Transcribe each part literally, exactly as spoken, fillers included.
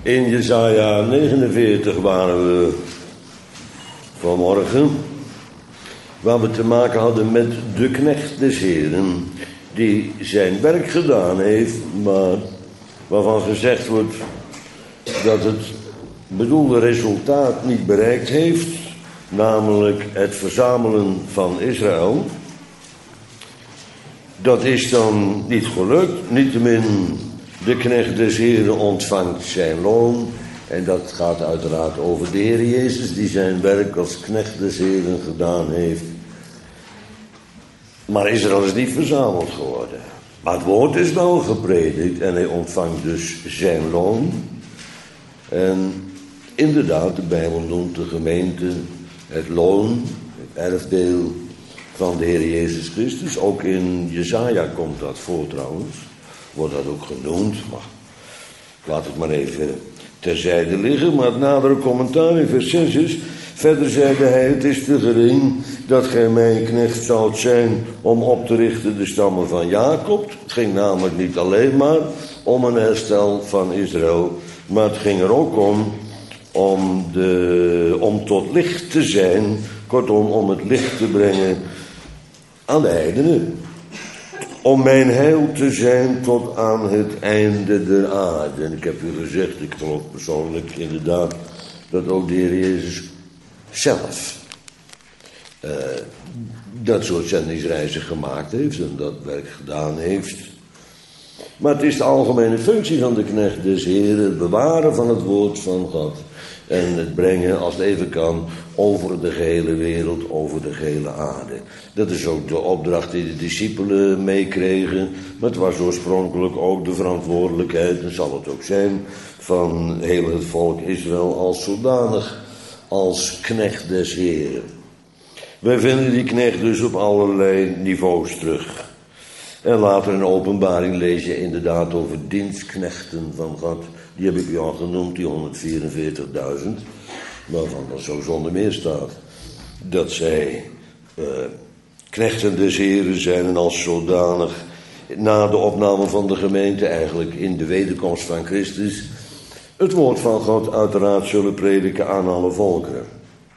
In Jesaja negenenveertig waren we vanmorgen, waar we te maken hadden met de knecht des Heren, die zijn werk gedaan heeft, maar waarvan gezegd wordt dat het bedoelde resultaat niet bereikt heeft, namelijk het verzamelen van Israël. Dat is dan niet gelukt, niettemin de knecht des Heren ontvangt zijn loon. En dat gaat uiteraard over de Heer Jezus, die zijn werk als knecht des Heren gedaan heeft. Maar Israël is niet verzameld geworden. Maar het woord is wel gepredikt en hij ontvangt dus zijn loon. En inderdaad, de Bijbel noemt de gemeente het loon, het erfdeel van de Heer Jezus Christus. Ook in Jesaja komt dat voor trouwens. Wordt dat ook genoemd. Maar laat het maar even terzijde liggen. Maar het nadere commentaar in vers zes is: verder zeide hij, het is te gering dat gij mijn knecht zoudt zijn om op te richten de stammen van Jacob. Het ging namelijk niet alleen maar om een herstel van Israël, maar het ging er ook om om, de, om tot licht te zijn, kortom om het licht te brengen aan de heidenen. Om mijn heil te zijn tot aan het einde der aarde. En ik heb u gezegd, ik geloof persoonlijk inderdaad dat ook de Heer Jezus zelf uh, dat soort zendingsreizen gemaakt heeft en dat werk gedaan heeft. Maar het is de algemene functie van de knecht des Heren, het bewaren van het woord van God en het brengen, als het even kan, over de gehele wereld, over de gehele aarde. Dat is ook de opdracht die de discipelen meekregen, maar het was oorspronkelijk ook de verantwoordelijkheid, en zal het ook zijn, van heel het volk Israël als zodanig, als knecht des Heren. Wij vinden die knecht dus op allerlei niveaus terug. En later in Openbaring lees je inderdaad over dienstknechten van God. Die heb ik u al genoemd, die honderdvierenveertigduizend. Waarvan dat zo zonder meer staat. Dat zij uh, knechten des Heren zijn en als zodanig na de opname van de gemeente, eigenlijk in de wederkomst van Christus, het woord van God uiteraard zullen prediken aan alle volkeren.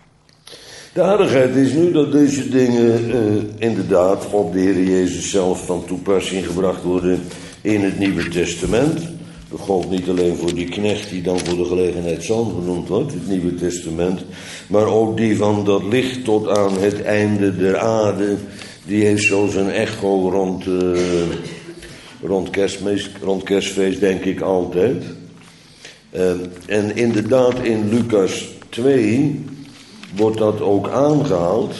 De aardigheid is nu dat deze dingen uh, inderdaad op de Heer Jezus zelf van toepassing gebracht worden in het Nieuwe Testament. Dat geldt niet alleen voor die knecht die dan voor de gelegenheid zoon genoemd wordt, het Nieuwe Testament, maar ook die van dat licht tot aan het einde der aarde, die heeft zo zijn echo rond, uh, rond, kerstfeest, rond kerstfeest, denk ik altijd. Uh, en inderdaad in Lucas twee wordt dat ook aangehaald.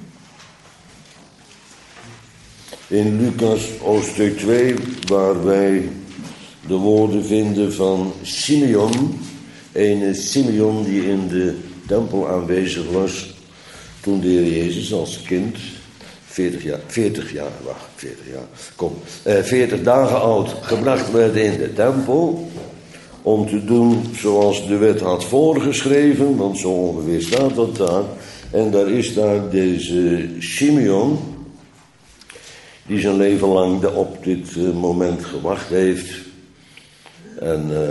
In Lucas hoofdstuk twee, waar wij de woorden vinden van Simeon. Een Simeon die in de tempel aanwezig was toen de Heer Jezus als kind veertig jaar, veertig jaar, wacht, veertig jaar, kom, eh, veertig dagen oud gebracht werd in de tempel. Om te doen zoals de wet had voorgeschreven, want zo ongeveer staat dat daar. En daar is daar deze Simeon, die zijn leven lang op dit moment gewacht heeft. En uh,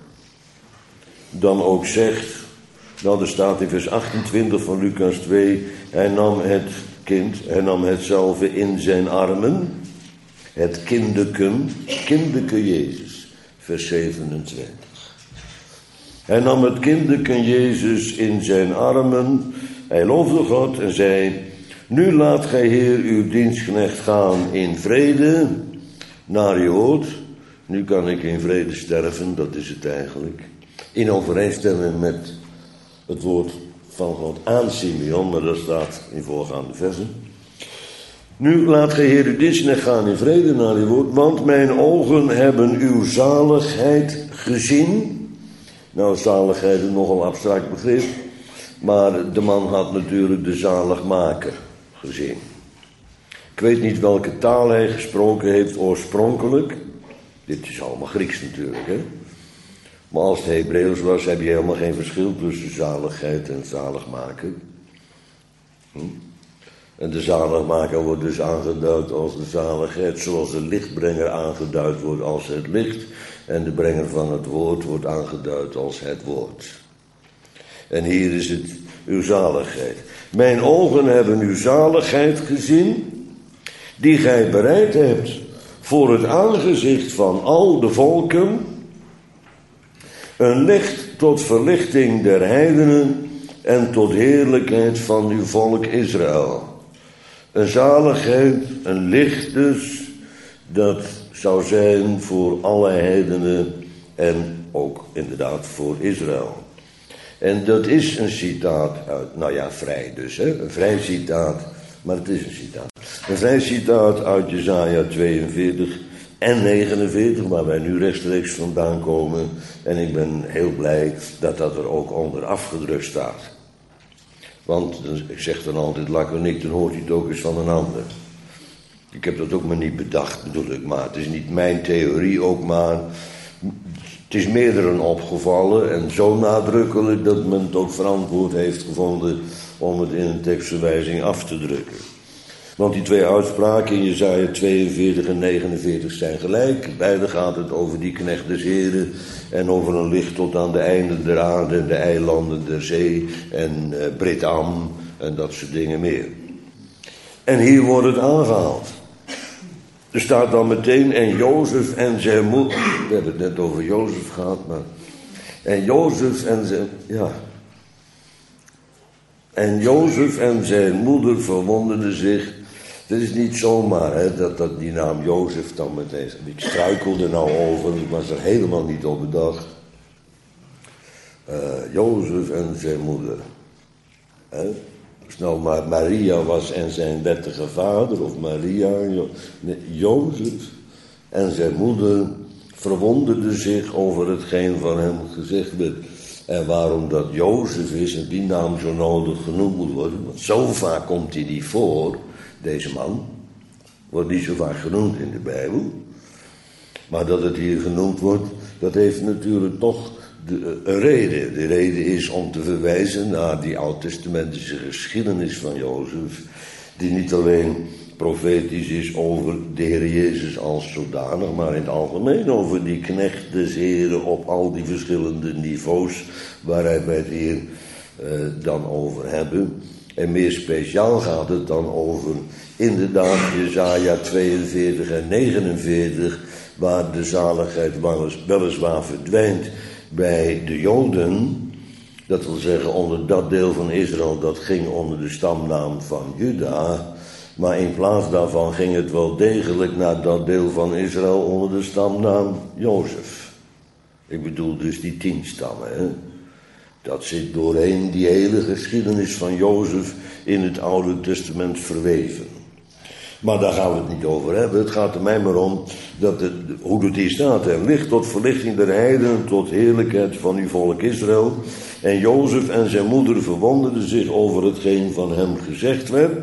dan ook zegt, nou er staat in vers achtentwintig van Lucas twee, hij nam het kind, hij nam hetzelfde in zijn armen, het kinderken, kinderke Jezus, vers zevenentwintig. Hij nam het kinderken Jezus in zijn armen, hij loofde God en zei, nu laat gij Heer uw dienstknecht gaan in vrede naar uw woord. Nu kan ik in vrede sterven, dat is het eigenlijk. In overeenstemming met het woord van God aan Simeon, maar dat staat in voorgaande versen. Nu laat gij Heer uw dienstknecht gaan in vrede naar uw woord, want mijn ogen hebben uw zaligheid gezien. Nou, zaligheid is een nogal abstract begrip, maar de man had natuurlijk de zaligmaker gezien. Ik weet niet welke taal hij gesproken heeft oorspronkelijk. Dit is allemaal Grieks natuurlijk, hè. Maar als het Hebreeuws was, heb je helemaal geen verschil tussen zaligheid en zaligmaker. Hm? En de zaligmaker wordt dus aangeduid als de zaligheid, zoals de lichtbrenger aangeduid wordt als het licht. En de brenger van het woord wordt aangeduid als het woord. En hier is het uw zaligheid. Mijn ogen hebben uw zaligheid gezien, die gij bereid hebt voor het aangezicht van al de volken, een licht tot verlichting der heidenen en tot heerlijkheid van uw volk Israël. Een zaligheid, een licht dus, dat zou zijn voor alle heidenen en ook inderdaad voor Israël. En dat is een citaat uit, nou ja, vrij dus, hè? Een vrij citaat, maar het is een citaat. Een vrij citaat uit Jesaja tweeënveertig en negenenveertig, waar wij nu rechtstreeks vandaan komen. En ik ben heel blij dat dat er ook onder afgedrukt staat. Want, ik zeg dan altijd laconiek, dan hoort u het ook eens van een ander. Ik heb dat ook maar niet bedacht, bedoel ik, maar het is niet mijn theorie ook maar. Het is meerderen opgevallen en zo nadrukkelijk dat men het ook verantwoord heeft gevonden om het in een tekstverwijzing af te drukken. Want die twee uitspraken in Jesaja tweeënveertig en negenenveertig zijn gelijk. Beide gaat het over die knecht des Heren en over een licht tot aan de einden der aarde, de eilanden der zee en uh, Brit-Am en dat soort dingen meer. En hier wordt het aangehaald. Er staat dan meteen, en Jozef en zijn moeder, we hebben het net over Jozef gehad, maar, en Jozef en zijn, ja, en Jozef en zijn moeder verwonderden zich. Het is niet zomaar hè, dat, dat die naam Jozef dan meteen, ik struikelde nou over, ik was er helemaal niet op bedacht. Uh, Jozef en zijn moeder. Hè? Nou, maar Maria was en zijn wettige vader, of Maria, jo, nee, Jozef en zijn moeder verwonderden zich over hetgeen van hem gezegd werd. En waarom dat Jozef is en die naam zo nodig genoemd moet worden, want zo vaak komt hij niet voor, deze man, wordt niet zo vaak genoemd in de Bijbel. Maar dat het hier genoemd wordt, dat heeft natuurlijk toch de, een reden. De reden is om te verwijzen naar die oud-testamentische geschiedenis van Jozef, die niet alleen profetisch is over de Heer Jezus als zodanig, maar in het algemeen over die knecht des Heren op al die verschillende niveaus waar wij het hier uh, dan over hebben. En meer speciaal gaat het dan over inderdaad Jesaja tweeënveertig en negenenveertig, waar de zaligheid weliswaar verdwijnt bij de Joden, dat wil zeggen onder dat deel van Israël dat ging onder de stamnaam van Juda, maar in plaats daarvan ging het wel degelijk naar dat deel van Israël onder de stamnaam Jozef. Ik bedoel dus die tien stammen, hè. Dat zit doorheen die hele geschiedenis van Jozef in het Oude Testament verweven. Maar daar gaan we het niet over hebben. Het gaat er mij maar om dat het, hoe het hier staat. Er licht tot verlichting der heidenen, tot heerlijkheid van uw volk Israël. En Jozef en zijn moeder verwonderden zich over hetgeen van hem gezegd werd.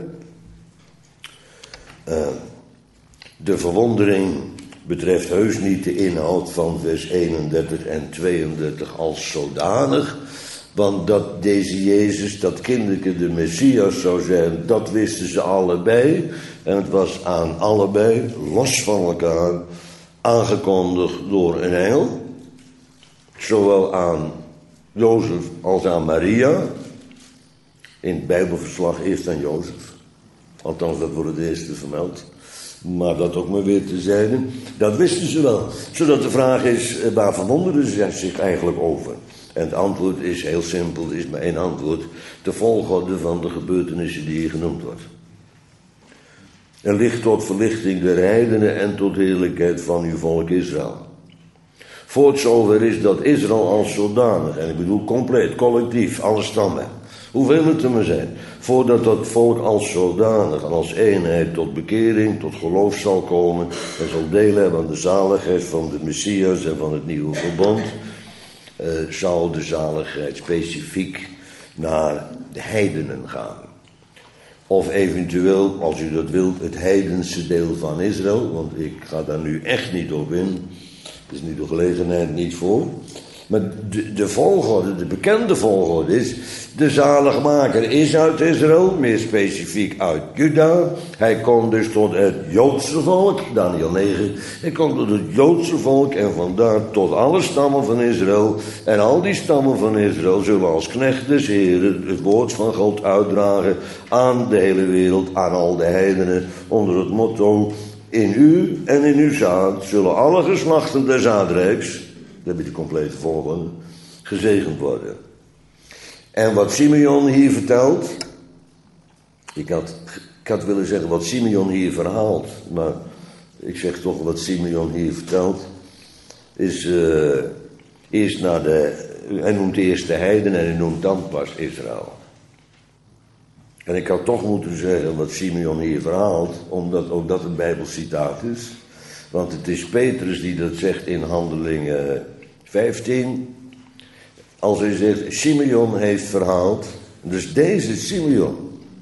Uh, de verwondering betreft heus niet de inhoud van vers eenendertig en tweeëndertig als zodanig. Want dat deze Jezus, dat kinderke de Messias zou zijn, dat wisten ze allebei. En het was aan allebei, los van elkaar, aangekondigd door een engel. Zowel aan Jozef als aan Maria. In het Bijbelverslag eerst aan Jozef. Althans, dat wordt het eerste vermeld. Maar dat ook maar weer te zijn. Dat wisten ze wel. Zodat de vraag is, waar verwonderden ze zich eigenlijk over? En het antwoord is heel simpel, er is maar één antwoord. De volgorde van de gebeurtenissen die hier genoemd wordt. Er ligt tot verlichting der heidenen en tot heerlijkheid van uw volk Israël. Voort zover is dat Israël als zodanig, en ik bedoel compleet, collectief, alle stammen. Hoeveel het er maar zijn. Voordat dat volk als zodanig en als eenheid tot bekering, tot geloof zal komen. En zal delen hebben aan de zaligheid van de Messias en van het nieuwe verbond. Uh, zal de zaligheid specifiek naar de heidenen gaan. Of eventueel, als u dat wilt, het heidense deel van Israël. Want ik ga daar nu echt niet op in. Er is nu de gelegenheid niet voor. Maar de, de volgorde, de bekende volgorde is... de zaligmaker is uit Israël, meer specifiek uit Juda. Hij komt dus tot het Joodse volk, Daniel negen. Hij komt tot het Joodse volk en vandaar tot alle stammen van Israël. En al die stammen van Israël zullen als knecht des Heren het woord van God uitdragen aan de hele wereld, aan al de heidenen, onder het motto: in u en in uw zaad zullen alle geslachten des aardrijks, dat heb je de complete volgende, gezegend worden. En wat Simeon hier vertelt, ik had, ik had willen zeggen wat Simeon hier verhaalt, maar ik zeg toch wat Simeon hier vertelt, is uh, eerst naar de, hij noemt eerst de heiden en hij noemt dan pas Israël. En ik had toch moeten zeggen wat Simeon hier verhaalt, omdat ook dat een Bijbelcitaat is. Want het is Petrus die dat zegt in Handelingen vijftien. Als hij zegt, Simeon heeft verhaald. Dus deze Simeon.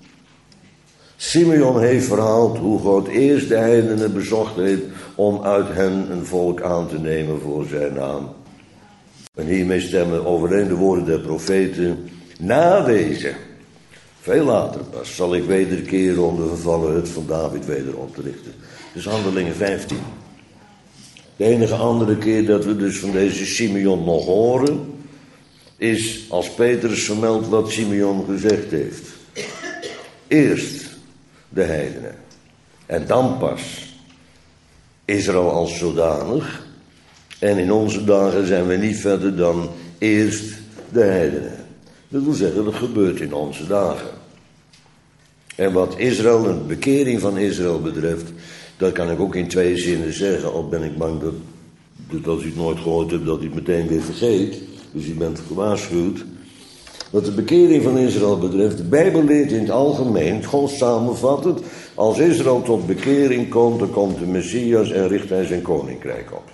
Simeon heeft verhaald hoe God eerst de heidenen bezocht heeft om uit hen een volk aan te nemen voor zijn naam. En hiermee stemmen overeen de woorden der profeten. Na deze, veel later pas, zal ik wederkeren om de vervallen hut van David weder op te richten. Dus Handelingen vijftien. De enige andere keer dat we dus van deze Simeon nog horen, is als Petrus vermeldt wat Simeon gezegd heeft. Eerst de heidenen. En dan pas Israël als zodanig. En in onze dagen zijn we niet verder dan eerst de heidenen. Dat wil zeggen, dat gebeurt in onze dagen. En wat Israël, de bekering van Israël betreft, dat kan ik ook in twee zinnen zeggen. Al ben ik bang dat, dat als u het nooit gehoord hebt, dat u het meteen weer vergeet. Dus u bent gewaarschuwd. Wat de bekering van Israël betreft, de Bijbel leert in het algemeen, God samenvat het, als Israël tot bekering komt, dan komt de Messias en richt hij zijn koninkrijk op.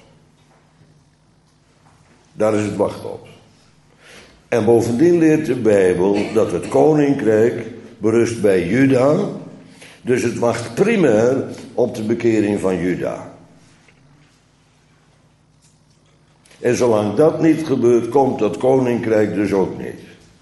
Daar is het wacht op. En bovendien leert de Bijbel dat het koninkrijk berust bij Juda, dus het wacht primair op de bekering van Juda. En zolang dat niet gebeurt, komt dat koninkrijk dus ook niet.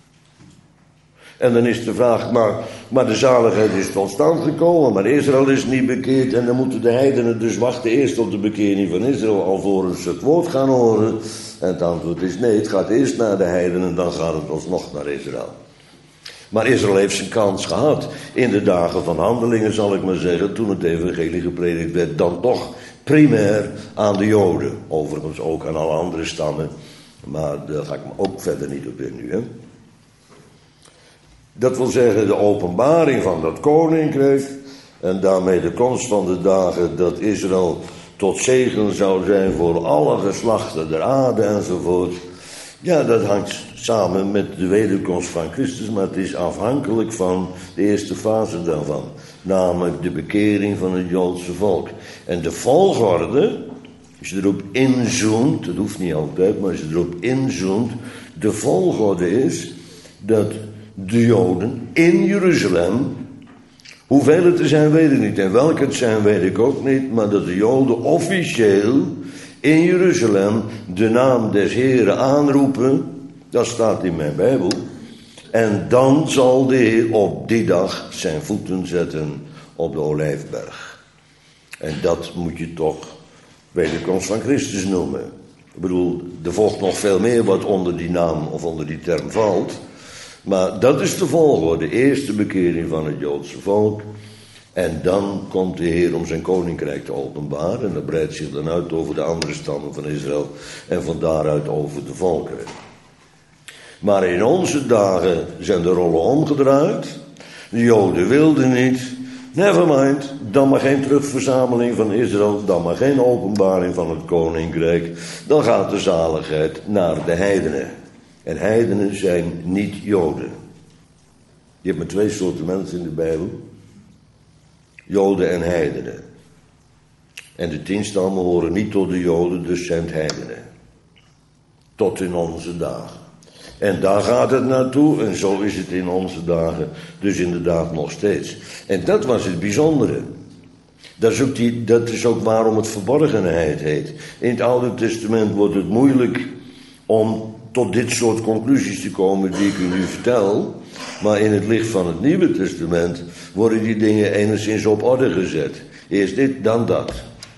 En dan is de vraag, maar, maar de zaligheid is tot stand gekomen, maar Israël is niet bekeerd en dan moeten de heidenen dus wachten eerst op de bekering van Israël, alvorens ze het woord gaan horen. En het antwoord is nee, het gaat eerst naar de heidenen en dan gaat het alsnog naar Israël. Maar Israël heeft zijn kans gehad. In de dagen van Handelingen, zal ik maar zeggen, toen het evangelie gepredikt werd, dan toch primair aan de Joden. Overigens ook aan alle andere stammen. Maar daar ga ik me ook verder niet op in nu, hè. Dat wil zeggen de openbaring van dat koninkrijk en daarmee de komst van de dagen dat Israël tot zegen zou zijn voor alle geslachten der aarde enzovoort. Ja, dat hangt samen met de wederkomst van Christus, maar het is afhankelijk van de eerste fase daarvan. Namelijk de bekering van het Joodse volk. En de volgorde, als je erop inzoomt, dat hoeft niet altijd, maar als je erop inzoomt, de volgorde is dat de Joden in Jeruzalem, hoeveel het er zijn weet ik niet en welke het zijn weet ik ook niet, maar dat de Joden officieel in Jeruzalem de naam des Heren aanroepen, dat staat in mijn Bijbel. En dan zal de Heer op die dag zijn voeten zetten op de Olijfberg. En dat moet je toch wederkomst van Christus noemen. Ik bedoel, er volgt nog veel meer wat onder die naam of onder die term valt. Maar dat is de volgorde. Eerst de bekering van het Joodse volk. En dan komt de Heer om zijn koninkrijk te openbaren. En dat breidt zich dan uit over de andere stammen van Israël. En van daaruit over de volkeren. Maar in onze dagen zijn de rollen omgedraaid. De Joden wilden niet. Nevermind, dan maar geen terugverzameling van Israël. Dan maar geen openbaring van het koninkrijk. Dan gaat de zaligheid naar de heidenen. En heidenen zijn niet Joden. Je hebt maar twee soorten mensen in de Bijbel. Joden en heidenen. En de tien stammen horen niet tot de Joden, dus zijn het heidenen. Tot in onze dagen. En daar gaat het naartoe en zo is het in onze dagen dus inderdaad nog steeds. En dat was het bijzondere. Dat is ook, die, dat is ook waarom het verborgenheid heet. In het Oude Testament wordt het moeilijk om tot dit soort conclusies te komen die ik u nu vertel. Maar in het licht van het Nieuwe Testament worden die dingen enigszins op orde gezet. Eerst dit, dan dat.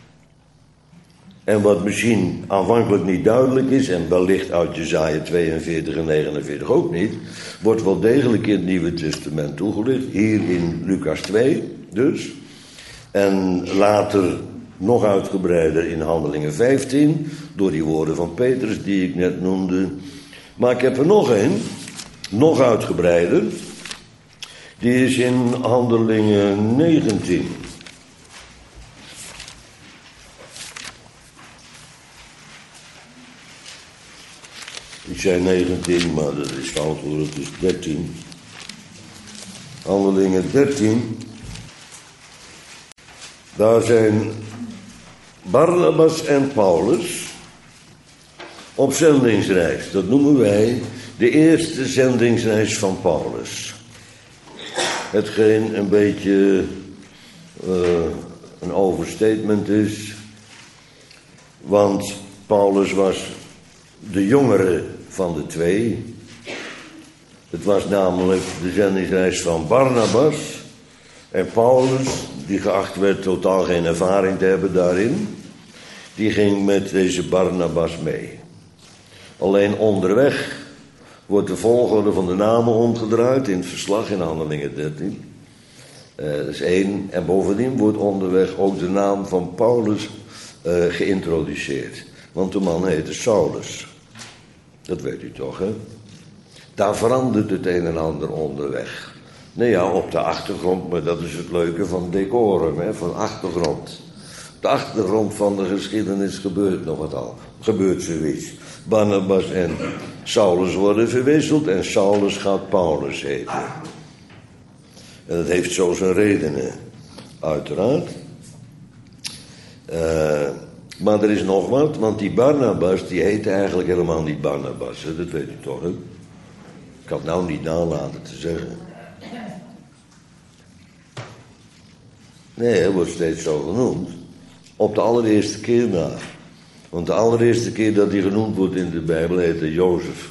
En wat misschien aanvankelijk niet duidelijk is, en wellicht uit Jesaja tweeënveertig en negenenveertig ook niet, wordt wel degelijk in het Nieuwe Testament toegelicht. Hier in Lucas twee dus. En later nog uitgebreider in Handelingen vijftien, door die woorden van Petrus die ik net noemde. Maar ik heb er nog een, nog uitgebreider. Die is in Handelingen negentien. Ik zei negentien, maar dat is fout hoor, het is dertien. Handelingen dertien. Daar zijn Barnabas en Paulus op zendingsreis. Dat noemen wij de eerste zendingsreis van Paulus. Hetgeen een beetje uh, een overstatement is. Want Paulus was de jongere van de twee. Het was namelijk de zendingsreis van Barnabas. En Paulus, die geacht werd totaal geen ervaring te hebben daarin, die ging met deze Barnabas mee. Alleen onderweg wordt de volgorde van de namen omgedraaid in het verslag in Handelingen dertien. Uh, dat is één. En bovendien wordt onderweg ook de naam van Paulus uh, geïntroduceerd. Want de man heette Saulus. Dat weet u toch, hè? Daar verandert het een en ander onderweg. Nou ja, op de achtergrond, maar dat is het leuke van decorum, hè, van achtergrond. Op de achtergrond van de geschiedenis gebeurt nog wat al. Gebeurt zoiets. Barnabas en Saulus worden verwisseld en Saulus gaat Paulus heten. En dat heeft zo zijn redenen, uiteraard. Uh, maar er is nog wat, want die Barnabas, die heette eigenlijk helemaal niet Barnabas. Hè? Dat weet u toch, hè? Ik had nou niet nalaten te zeggen. Nee, hij wordt steeds zo genoemd. Op de allereerste keer na. Want de allereerste keer dat hij genoemd wordt in de Bijbel heette Jozef.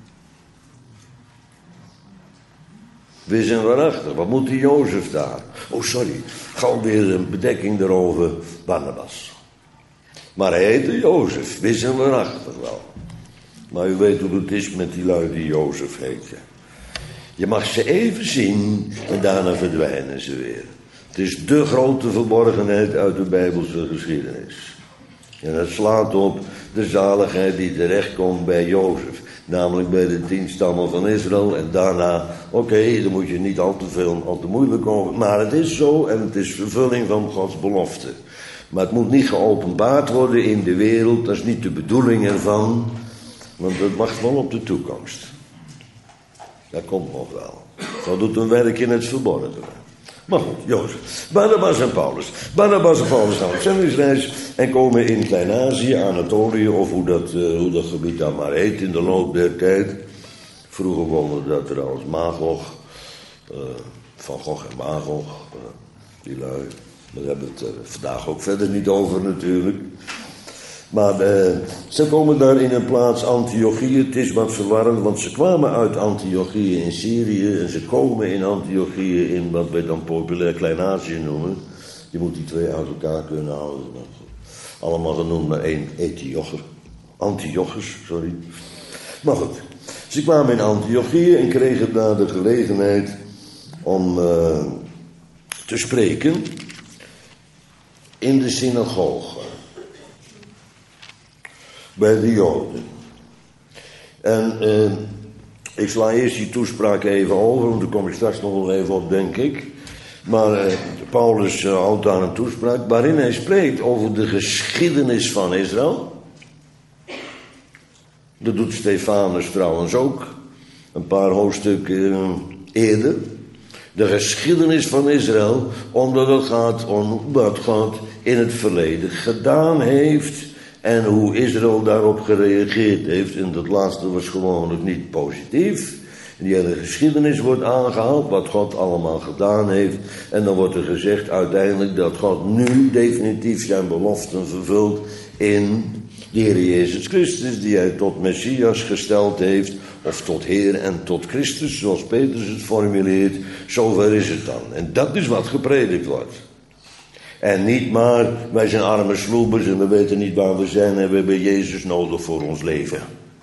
Wis en waarachtig, wat moet die Jozef daar? Oh, sorry, gauw weer een bedekking erover, Barnabas. Maar hij heette Jozef, wis en waarachtig wel. Maar u weet hoe het is met die lui die Jozef heten. Je mag ze even zien en daarna verdwijnen ze weer. Het is de grote verborgenheid uit de Bijbelse geschiedenis. En het slaat op de zaligheid die terechtkomt bij Jozef. Namelijk bij de tien stammen van Israël. En daarna, oké, okay, daar moet je niet al te veel, al te moeilijk over. Maar het is zo en het is vervulling van Gods belofte. Maar het moet niet geopenbaard worden in de wereld. Dat is niet de bedoeling ervan. Want dat wacht wel op de toekomst. Dat komt nog wel. Zo doet een werk in het verborgene. Maar goed, Jozef. Barnabas en Paulus. Barnabas en Paulus gaan op zendingsreis en komen in Klein-Azië, Anatolië, of hoe dat, uh, hoe dat gebied dan maar heet in de loop der tijd. Vroeger woonden dat trouwens Magog, uh, Van Gogh en Magog, uh, die lui. Daar hebben we het uh, vandaag ook verder niet over natuurlijk. Maar uh, ze komen daar in een plaats Antiochië. Het is wat verwarrend, want ze kwamen uit Antiochië in Syrië. En ze komen in Antiochië in wat wij dan populair Klein-Azië noemen. Je moet die twee uit elkaar kunnen houden. Allemaal genoemd naar één Ethiocher. Antiochus, sorry. Maar goed, ze kwamen in Antiochië en kregen daar de gelegenheid om uh, te spreken in de synagoge. Bij de Joden. En uh, ik sla eerst die toespraak even over, want daar kom ik straks nog wel even op, denk ik. Maar uh, Paulus uh, houdt daar een toespraak waarin hij spreekt over de geschiedenis van Israël. Dat doet Stefanus trouwens ook, een paar hoofdstukken uh, eerder. De geschiedenis van Israël, omdat het gaat om wat God in het verleden gedaan heeft. En hoe Israël daarop gereageerd heeft. En dat laatste was gewoonlijk niet positief. Die hele geschiedenis wordt aangehaald. Wat God allemaal gedaan heeft. En dan wordt er gezegd uiteindelijk dat God nu definitief zijn beloften vervult. In De Heer Jezus Christus, die hij tot Messias gesteld heeft, of tot Heer en tot Christus, zoals Petrus het formuleert, zover is het dan. En dat is wat gepredikt wordt. En niet maar, wij zijn arme sloebers en we weten niet waar we zijn en we hebben Jezus nodig voor ons leven.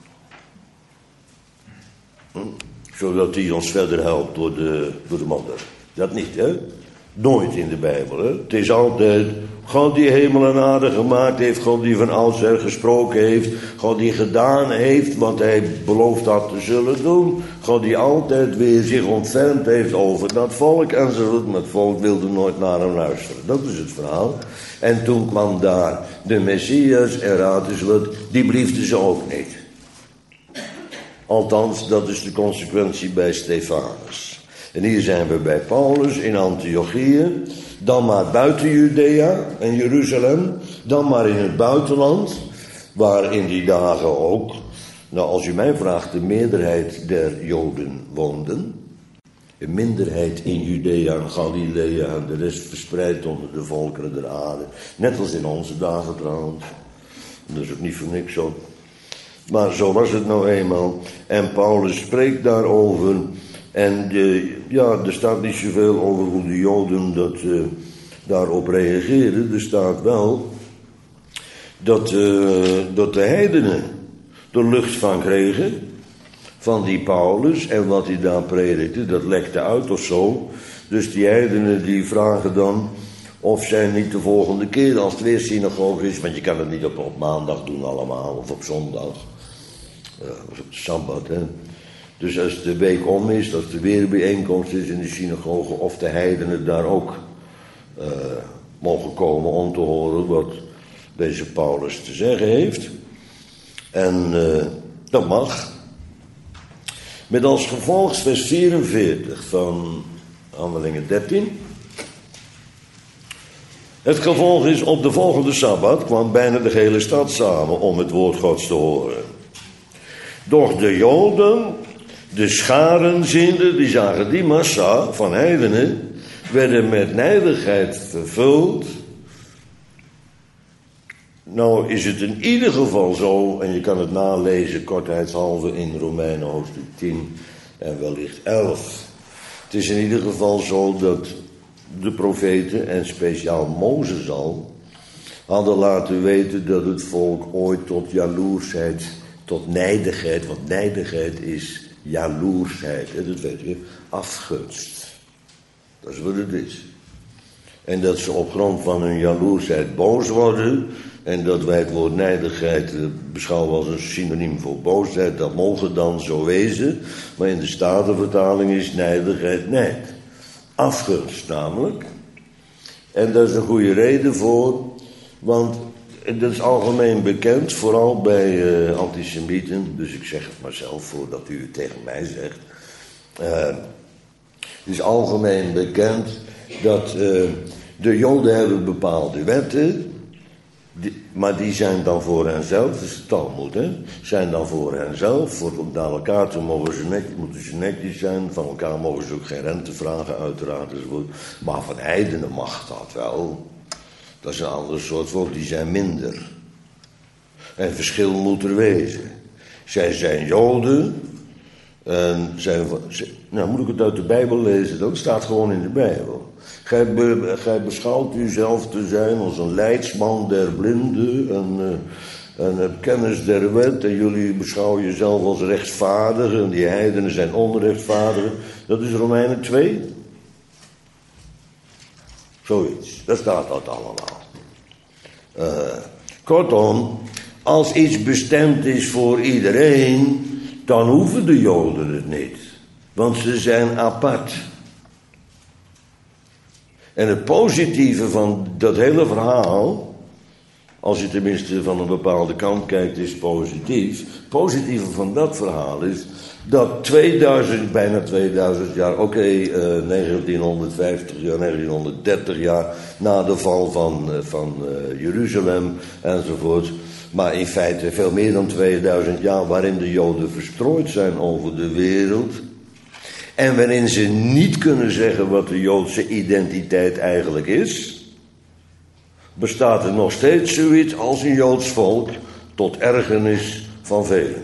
Hm? Zodat hij ons verder helpt door de, door de modder. Dat niet, hè? Nooit in de Bijbel, hè? Het is altijd God die hemel en aarde gemaakt heeft, God die van oudsher gesproken heeft, God die gedaan heeft wat hij beloofd had te zullen doen, God die altijd weer zich ontfermd heeft over dat volk enzovoort, maar het volk wilde nooit naar hem luisteren. Dat is het verhaal. En toen kwam daar de Messias en raad eens wat, die bliefde ze ook niet. Althans, dat is de consequentie bij Stefanus. En hier zijn we bij Paulus in Antiochië. Dan maar buiten Judea en Jeruzalem. Dan maar in het buitenland. Waar in die dagen ook, nou als u mij vraagt, de meerderheid der Joden woonden. Een minderheid in Judea en Galilea en de rest verspreid onder de volkeren der aarde. Net als in onze dagen trouwens. Dat is ook niet voor niks zo. Maar zo was het nou eenmaal. En Paulus spreekt daarover. En de, ja, er staat niet zoveel over hoe de Joden dat, uh, daarop reageerden. Er staat wel dat, uh, dat de heidenen de lucht van kregen. Van die Paulus. En wat hij daar predikte, dat lekte uit of zo. Dus die heidenen die vragen dan of zij niet de volgende keer, als het weer synagoge is. Want je kan het niet op, op maandag doen allemaal. Of op zondag. Uh, of op de Sabbat, hè. Dus als de week om is, als er weer een bijeenkomst is in de synagoge, of de heidenen daar ook uh, mogen komen om te horen wat deze Paulus te zeggen heeft. En uh, dat mag. Met als gevolg vers vierenveertig van Handelingen dertien. Het gevolg is, op de volgende Sabbat kwam bijna de hele stad samen om het woord Gods te horen. Doch de Joden, de scharen ziende, die zagen die massa van heidenen, werden met nijdigheid vervuld. Nou is het in ieder geval zo, en je kan het nalezen kortheidshalve in Romeinen hoofdstuk tien en wellicht elf. Het is in ieder geval zo dat de profeten, en speciaal Mozes al, hadden laten weten dat het volk ooit tot jaloersheid, tot nijdigheid, want nijdigheid is jaloersheid, hè, dat weet je, afgunst. Dat is wat het is. En dat ze op grond van hun jaloersheid boos worden, en dat wij het woord nijdigheid beschouwen als een synoniem voor boosheid, dat mogen dan zo wezen, maar in de Statenvertaling is nijdigheid nijd. Afgunst namelijk. En daar is een goede reden voor, want dat is algemeen bekend, vooral bij uh, antisemieten, dus ik zeg het maar zelf voordat u het tegen mij zegt. Uh, het is algemeen bekend dat uh, de Joden hebben bepaalde wetten, die, maar die zijn dan voor henzelf, dat is de Talmud, hè, zijn dan voor henzelf, voor naar elkaar toe mogen ze netjes, moeten ze netjes zijn, van elkaar mogen ze ook geen rente vragen uiteraard, enzovoort. Maar van heidenen mag dat wel. Dat is een ander soort volk, die zijn minder. En verschil moet er wezen. Zij zijn Joden. En zijn, nou, moet ik het uit de Bijbel lezen? Dat staat gewoon in de Bijbel. Gij, be, gij beschouwt uzelf te zijn als een leidsman der blinden. En, en hebt kennis der wet. En jullie beschouwen jezelf als rechtvaardig. En die heidenen zijn onrechtvaardig. Dat is Romeinen twee. Zoiets. Daar staat dat allemaal. Uh, kortom, als iets bestemd is voor iedereen, dan hoeven de Joden het niet. Want ze zijn apart. En het positieve van dat hele verhaal, als je tenminste van een bepaalde kant kijkt, is positief. Het positieve van dat verhaal is dat tweeduizend, bijna tweeduizend jaar, oké, okay, uh, negentienhonderdvijftig jaar, negentienhonderddertig jaar na de val van, uh, van uh, Jeruzalem enzovoort, maar in feite veel meer dan tweeduizend jaar waarin de Joden verstrooid zijn over de wereld en waarin ze niet kunnen zeggen wat de Joodse identiteit eigenlijk is, bestaat er nog steeds zoiets als een Joods volk tot ergernis van velen.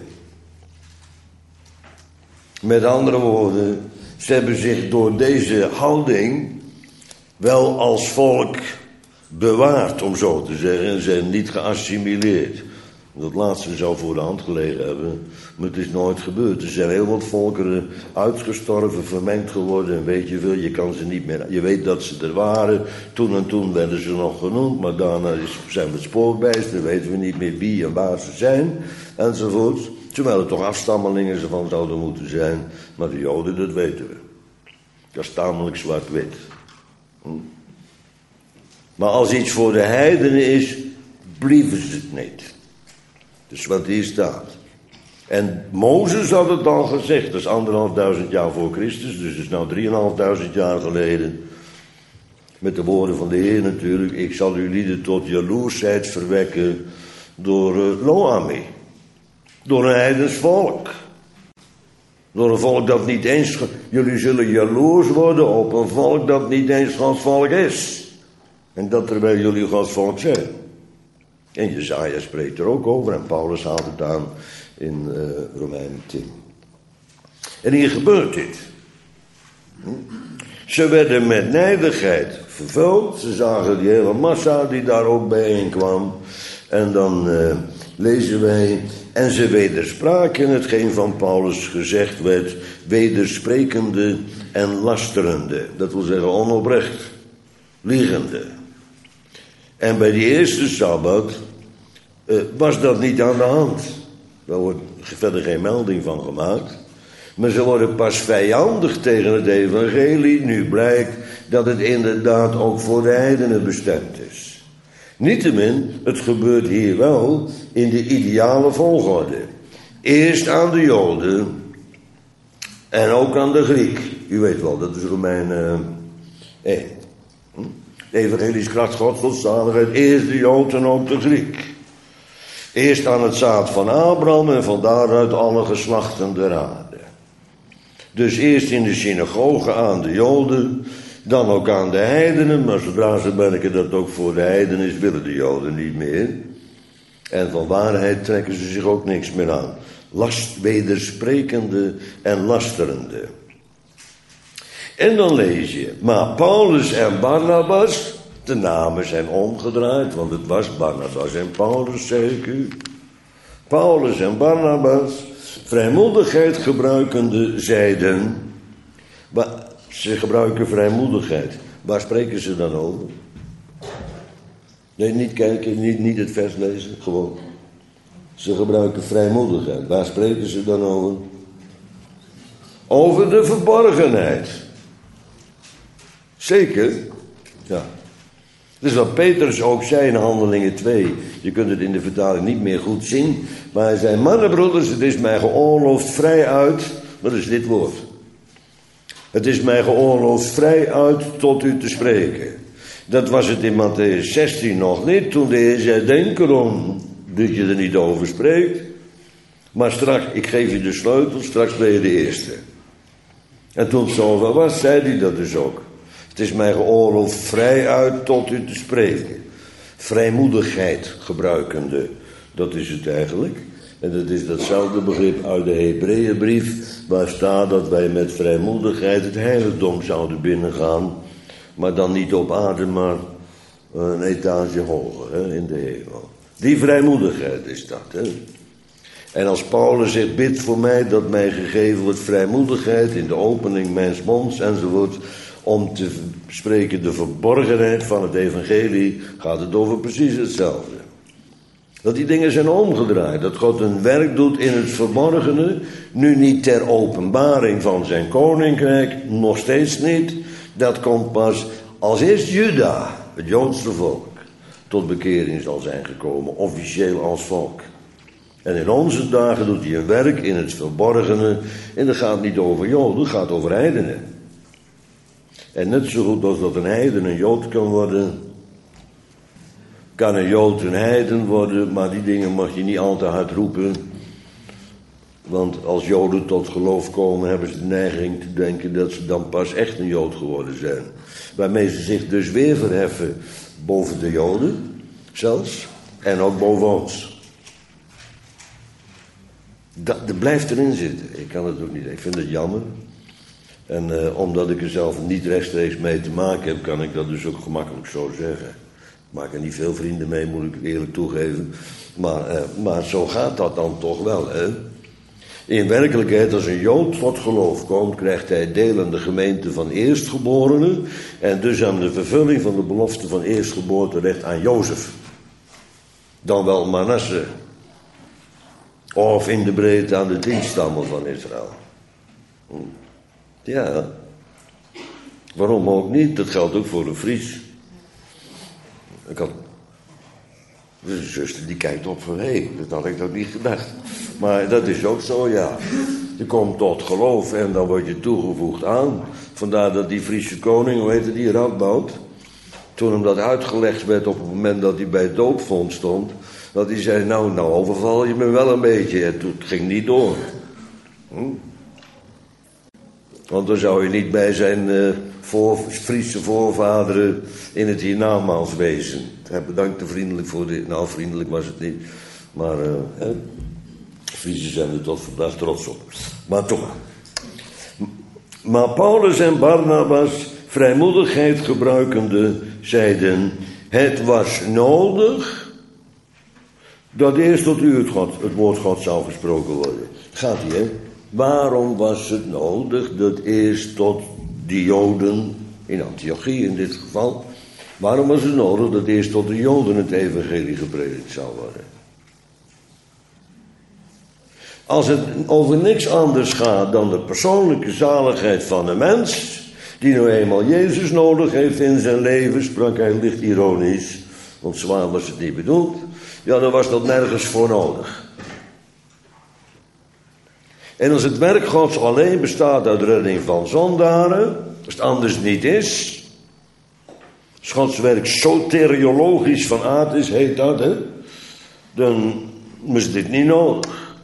Met andere woorden, ze hebben zich door deze houding wel als volk bewaard, om zo te zeggen, en zijn niet geassimileerd. Dat laatste zou voor de hand gelegen hebben, maar het is nooit gebeurd. Er zijn heel wat volkeren uitgestorven, vermengd geworden en weet je veel, je kan ze niet meer. Je weet dat ze er waren, toen en toen werden ze nog genoemd, maar daarna is, zijn we het spoorbijster, weten we niet meer wie en waar ze zijn, enzovoort. Terwijl er toch afstammelingen ze van zouden moeten zijn, maar de Joden, dat weten we. Dat is tamelijk zwart-wit. Hm? Maar als iets voor de heidenen is, blieven ze het niet. Dus wat hier staat. En Mozes had het al gezegd, dat is anderhalf duizend jaar voor Christus, dus dat is nou drieënhalf duizend jaar geleden. Met de woorden van de Heer natuurlijk, ik zal uw lieden tot jaloersheid verwekken door uh, Lo-Ami. Door een heidens volk. Door een volk dat niet eens, jullie zullen jaloers worden op een volk dat niet eens Gods volk is. En dat terwijl jullie Gods volk zijn. En Jesaja spreekt er ook over en Paulus haalt het aan in uh, Romeinen tien. En hier gebeurt dit. Hm? Ze werden met nijdigheid vervuld. Ze zagen die hele massa die daar ook bijeenkwam. En dan uh, lezen wij, en ze wederspraken hetgeen van Paulus gezegd werd, wedersprekende en lasterende. Dat wil zeggen onoprecht, liegende. En bij die eerste Sabbat uh, was dat niet aan de hand. Daar wordt verder geen melding van gemaakt. Maar ze worden pas vijandig tegen het evangelie. Nu blijkt dat het inderdaad ook voor de heidenen bestemd is. Niettemin, het gebeurt hier wel in de ideale volgorde. Eerst aan de Joden en ook aan de Griek. U weet wel, dat is Romeinen één. De evangelische kracht God tot zaligheid. Eerst de Jood en ook de Griek. Eerst aan het zaad van Abraham en van daaruit alle geslachten der aarde. Dus eerst in de synagoge aan de Joden, dan ook aan de heidenen. Maar zodra ze merken dat het ook voor de heidenen is, willen de Joden niet meer. En van waarheid trekken ze zich ook niks meer aan. Last, wedersprekende en lasterende. En dan lees je, maar Paulus en Barnabas, de namen zijn omgedraaid, want het was Barnabas en Paulus, zeg ik u. Paulus en Barnabas, vrijmoedigheid gebruikende, zeiden, maar ze gebruiken vrijmoedigheid. Waar spreken ze dan over? Nee, niet kijken, niet, niet het vers lezen, gewoon. Ze gebruiken vrijmoedigheid. Waar spreken ze dan over? Over de verborgenheid. Zeker, ja. Dus wat Petrus ook zei in Handelingen twee. Je kunt het in de vertaling niet meer goed zien. Maar hij zei, mannenbroeders, het is mij geoorloofd vrij uit. Wat is dit woord? Het is mij geoorloofd vrij uit tot u te spreken. Dat was het in Matthäus zestien nog niet. Toen de Heer zei, denk erom dat je er niet over spreekt. Maar straks, ik geef je de sleutel, straks ben je de eerste. En toen het zover was, zei hij dat dus ook. Het is mij geoorloofd vrij uit tot u te spreken. Vrijmoedigheid gebruikende, dat is het eigenlijk. En dat is datzelfde begrip uit de Hebreeënbrief, waar staat dat wij met vrijmoedigheid het heiligdom zouden binnengaan. Maar dan niet op aarde, maar een etage hoger, hè, in de hemel. Die vrijmoedigheid is dat, hè. En als Paulus zegt, bid voor mij dat mij gegeven wordt vrijmoedigheid in de opening mijns monds enzovoort, om te spreken de verborgenheid van het evangelie, gaat het over precies hetzelfde. Dat die dingen zijn omgedraaid, dat God een werk doet in het verborgene, nu niet ter openbaring van zijn koninkrijk, nog steeds niet. Dat komt pas als eerst Juda, het Joodse volk, tot bekering zal zijn gekomen, officieel als volk. En in onze dagen doet hij een werk in het verborgene, en dat gaat niet over Joden, dat gaat over heidenen. En net zo goed als dat een heiden een Jood kan worden, kan een Jood een heiden worden, maar die dingen mag je niet al te hard roepen. Want als Joden tot geloof komen, hebben ze de neiging te denken dat ze dan pas echt een Jood geworden zijn. Waarmee ze zich dus weer verheffen boven de Joden, zelfs, en ook boven ons. Dat, dat blijft erin zitten. Ik kan het ook niet. Ik vind het jammer. En uh, omdat ik er zelf niet rechtstreeks mee te maken heb, kan ik dat dus ook gemakkelijk zo zeggen. Ik maak er niet veel vrienden mee, moet ik eerlijk toegeven. Maar, uh, maar zo gaat dat dan toch wel, hè. In werkelijkheid, als een Jood tot geloof komt, krijgt hij deel aan de gemeente van eerstgeborenen. En dus aan de vervulling van de belofte van eerstgeboorterecht aan Jozef. Dan wel Manasse. Of in de breedte aan de tien stammen van Israël. Ja. Waarom ook niet? Dat geldt ook voor een Fries. Ik had... De zuster die kijkt op van, hé, hey, dat had ik toch niet gedacht. Maar dat is ook zo, ja. Je komt tot geloof en dan word je toegevoegd aan. Vandaar dat die Friese koning, hoe heette die, Radboud, toen hem dat uitgelegd werd op het moment dat hij bij het doopvond stond, dat hij zei, nou, nou overval je me wel een beetje. En toen ging niet door. Hm? Want dan zou je niet bij zijn uh, voor, Friese voorvaderen in het hiernamaals wezen. Hij bedankte vriendelijk voor dit. Nou, vriendelijk was het niet. Maar uh, hè, Friesen zijn er tot vandaag trots op. Maar toch. Maar Paulus en Barnabas, vrijmoedigheid gebruikende, zeiden, het was nodig dat eerst tot u het, God, het woord God zou gesproken worden. Gaat ie, hè? Waarom was het nodig dat eerst tot de Joden, in Antiochië in dit geval, waarom was het nodig dat eerst tot de Joden het evangelie gepredikt zou worden? Als het over niks anders gaat dan de persoonlijke zaligheid van een mens, die nou eenmaal Jezus nodig heeft in zijn leven, sprak hij licht ironisch, want zwaar was het niet bedoeld, ja, dan was dat nergens voor nodig. En als het werk Gods alleen bestaat uit redding van zondaren, als het anders niet is, als Gods werk soteriologisch van aard is, heet dat, hè, dan is dit niet nodig.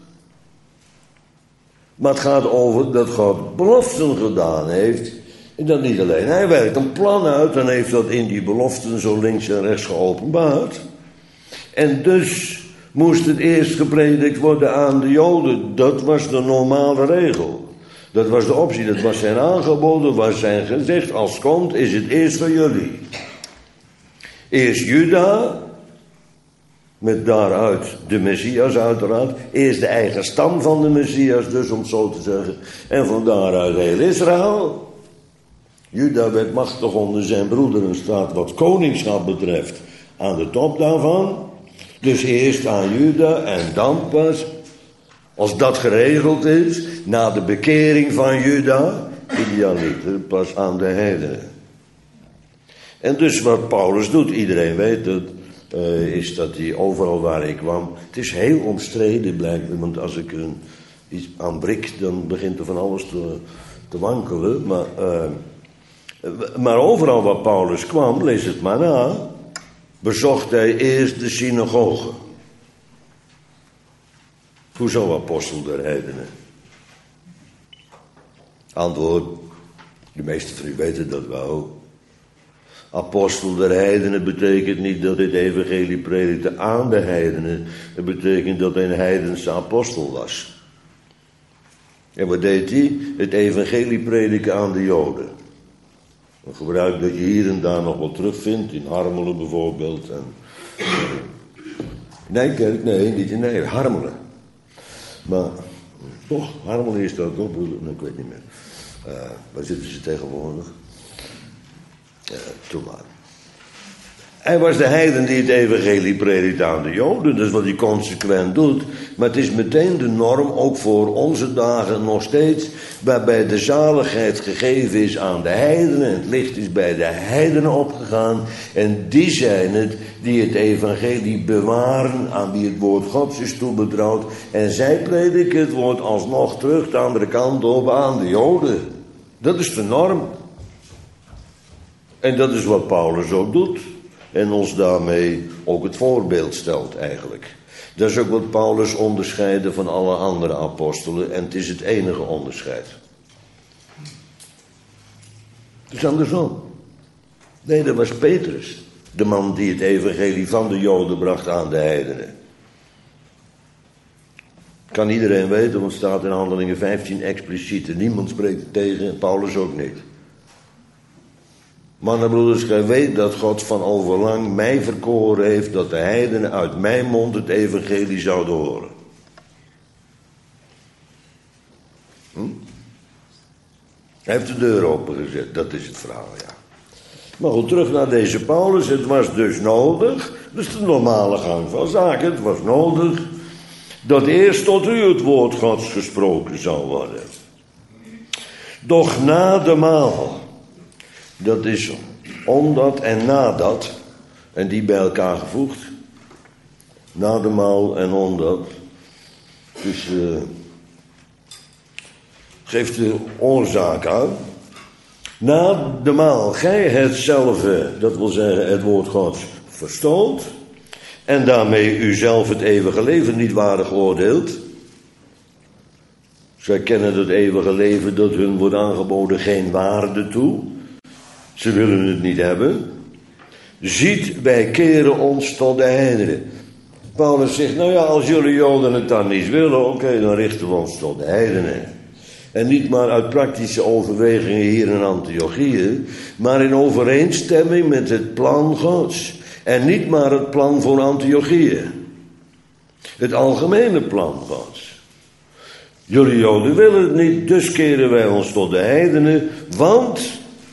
Maar het gaat over dat God beloften gedaan heeft. En dat niet alleen. Hij werkt een plan uit en heeft dat in die beloften zo links en rechts geopenbaard. En dus moest het eerst gepredikt worden aan de Joden. Dat was de normale regel. Dat was de optie, dat was zijn aangeboden, dat was zijn gezegd. Als het komt, is het eerst voor jullie. Eerst Juda, met daaruit de Messias uiteraard. Eerst de eigen stam van de Messias, dus om het zo te zeggen. En van daaruit heel Israël. Juda werd machtig onder zijn broederen, staat wat koningschap betreft aan de top daarvan. Dus eerst aan Juda en dan pas, als dat geregeld is, na de bekering van Juda, idealiter, pas aan de heidenen. En dus wat Paulus doet, iedereen weet het, uh, is dat hij overal waar hij kwam, het is heel omstreden blijkbaar, want als ik een, iets aanbrik, dan begint er van alles te, te wankelen. Maar, uh, maar overal waar Paulus kwam, lees het maar na, bezocht hij eerst de synagoge. Hoezo apostel der heidenen? Antwoord, de meeste van u weten dat wel. Apostel der heidenen betekent niet dat dit evangelie predikte aan de heidenen. Het betekent dat hij een heidense apostel was. En wat deed hij? Het evangelie prediken aan de Joden. Een gebruik dat je hier en daar nog wat terugvindt, in Harmelen bijvoorbeeld. En, uh, nee, kerk, nee, niet in nee, Harmelen. Maar toch, Harmelen is dat ook, ik weet niet meer. Uh, waar zitten ze tegenwoordig? Uh, toen maar. Hij was de heiden die het evangelie predikt aan de Joden, dat is wat hij consequent doet. Maar het is meteen de norm, ook voor onze dagen nog steeds, waarbij de zaligheid gegeven is aan de heidenen. Het licht is bij de heidenen opgegaan. En die zijn het die het evangelie bewaren, aan wie het woord Gods is toebetrouwd. En zij prediken het woord alsnog terug de andere kant op aan de Joden. Dat is de norm. En dat is wat Paulus ook doet. En ons daarmee ook het voorbeeld stelt eigenlijk. Dat is ook wat Paulus onderscheidde van alle andere apostelen. En het is het enige onderscheid. Het is andersom. Nee, dat was Petrus. De man die het evangelie van de Joden bracht aan de heidenen. Kan iedereen weten, want het staat in Handelingen vijftien expliciet. En niemand spreekt er tegen, Paulus ook niet. Mannen, broeders, gij weet dat God van overlang mij verkoren heeft, dat de heidenen uit mijn mond het evangelie zouden horen. Hm? Hij heeft de deur opengezet, dat is het verhaal, ja. Maar goed, terug naar deze Paulus. Het was dus nodig, dus de normale gang van zaken, het was nodig dat eerst tot u het woord Gods gesproken zou worden. Doch na de maal, dat is omdat en nadat, en die bij elkaar gevoegd, na de maal en omdat, dus uh, geeft de oorzaak aan. Na de maal gij hetzelfde, dat wil zeggen het woord Gods, verstoot, en daarmee u zelf het eeuwige leven niet waardig oordeelt. Zij kennen het eeuwige leven dat hun wordt aangeboden geen waarde toe. Ze willen het niet hebben. Ziet, wij keren ons tot de heidenen. Paulus zegt, nou ja, als jullie Joden het dan niet willen, oké, okay, dan richten we ons tot de heidenen. En niet maar uit praktische overwegingen hier in Antiochië, maar in overeenstemming met het plan Gods. En niet maar het plan voor Antiochië. Het algemene plan Gods. Jullie Joden willen het niet, dus keren wij ons tot de heidenen, want,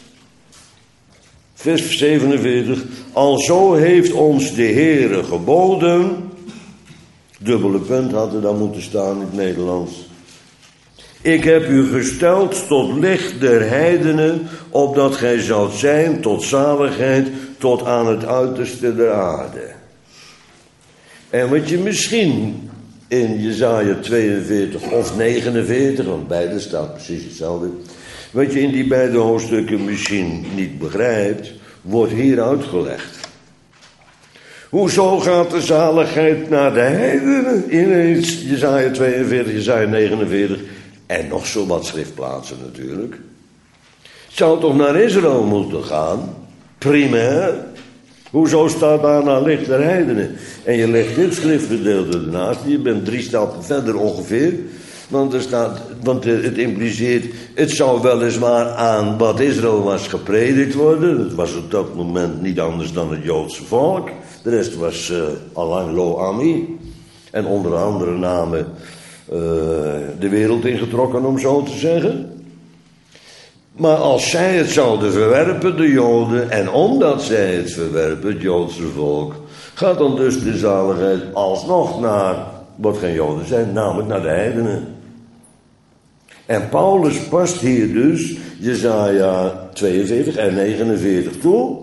vers zevenenveertig, alzo heeft ons de Heere geboden, dubbele punt had er dan moeten staan in het Nederlands. Ik heb u gesteld tot licht der heidenen, opdat gij zoudt zijn tot zaligheid, tot aan het uiterste der aarde. En wat je misschien in Jesaja tweeënveertig of negenenveertig, want beide staat precies hetzelfde, wat je in die beide hoofdstukken misschien niet begrijpt, wordt hier uitgelegd. Hoezo gaat de zaligheid naar de heidenen? Ineens Jesaja tweeënveertig, Jesaja negenenveertig en nog zo wat schriftplaatsen natuurlijk. Het zou toch naar Israël moeten gaan? Primair. Hoezo staat daar naar licht der heidenen? En je legt dit schriftgedeelte ernaast. Je bent drie stappen verder ongeveer. Want, er staat, want het impliceert, het zou weliswaar aan wat Israël was gepredikt worden. Het was op dat moment niet anders dan het Joodse volk. De rest was uh, allang lo ami. En onder andere namen uh, de wereld ingetrokken, om zo te zeggen. Maar als zij het zouden verwerpen, de Joden, en omdat zij het verwerpen, het Joodse volk, gaat dan dus de zaligheid alsnog naar wat geen Joden zijn, namelijk naar de heidenen. En Paulus past hier dus Jesaja tweeënveertig en negenenveertig toe.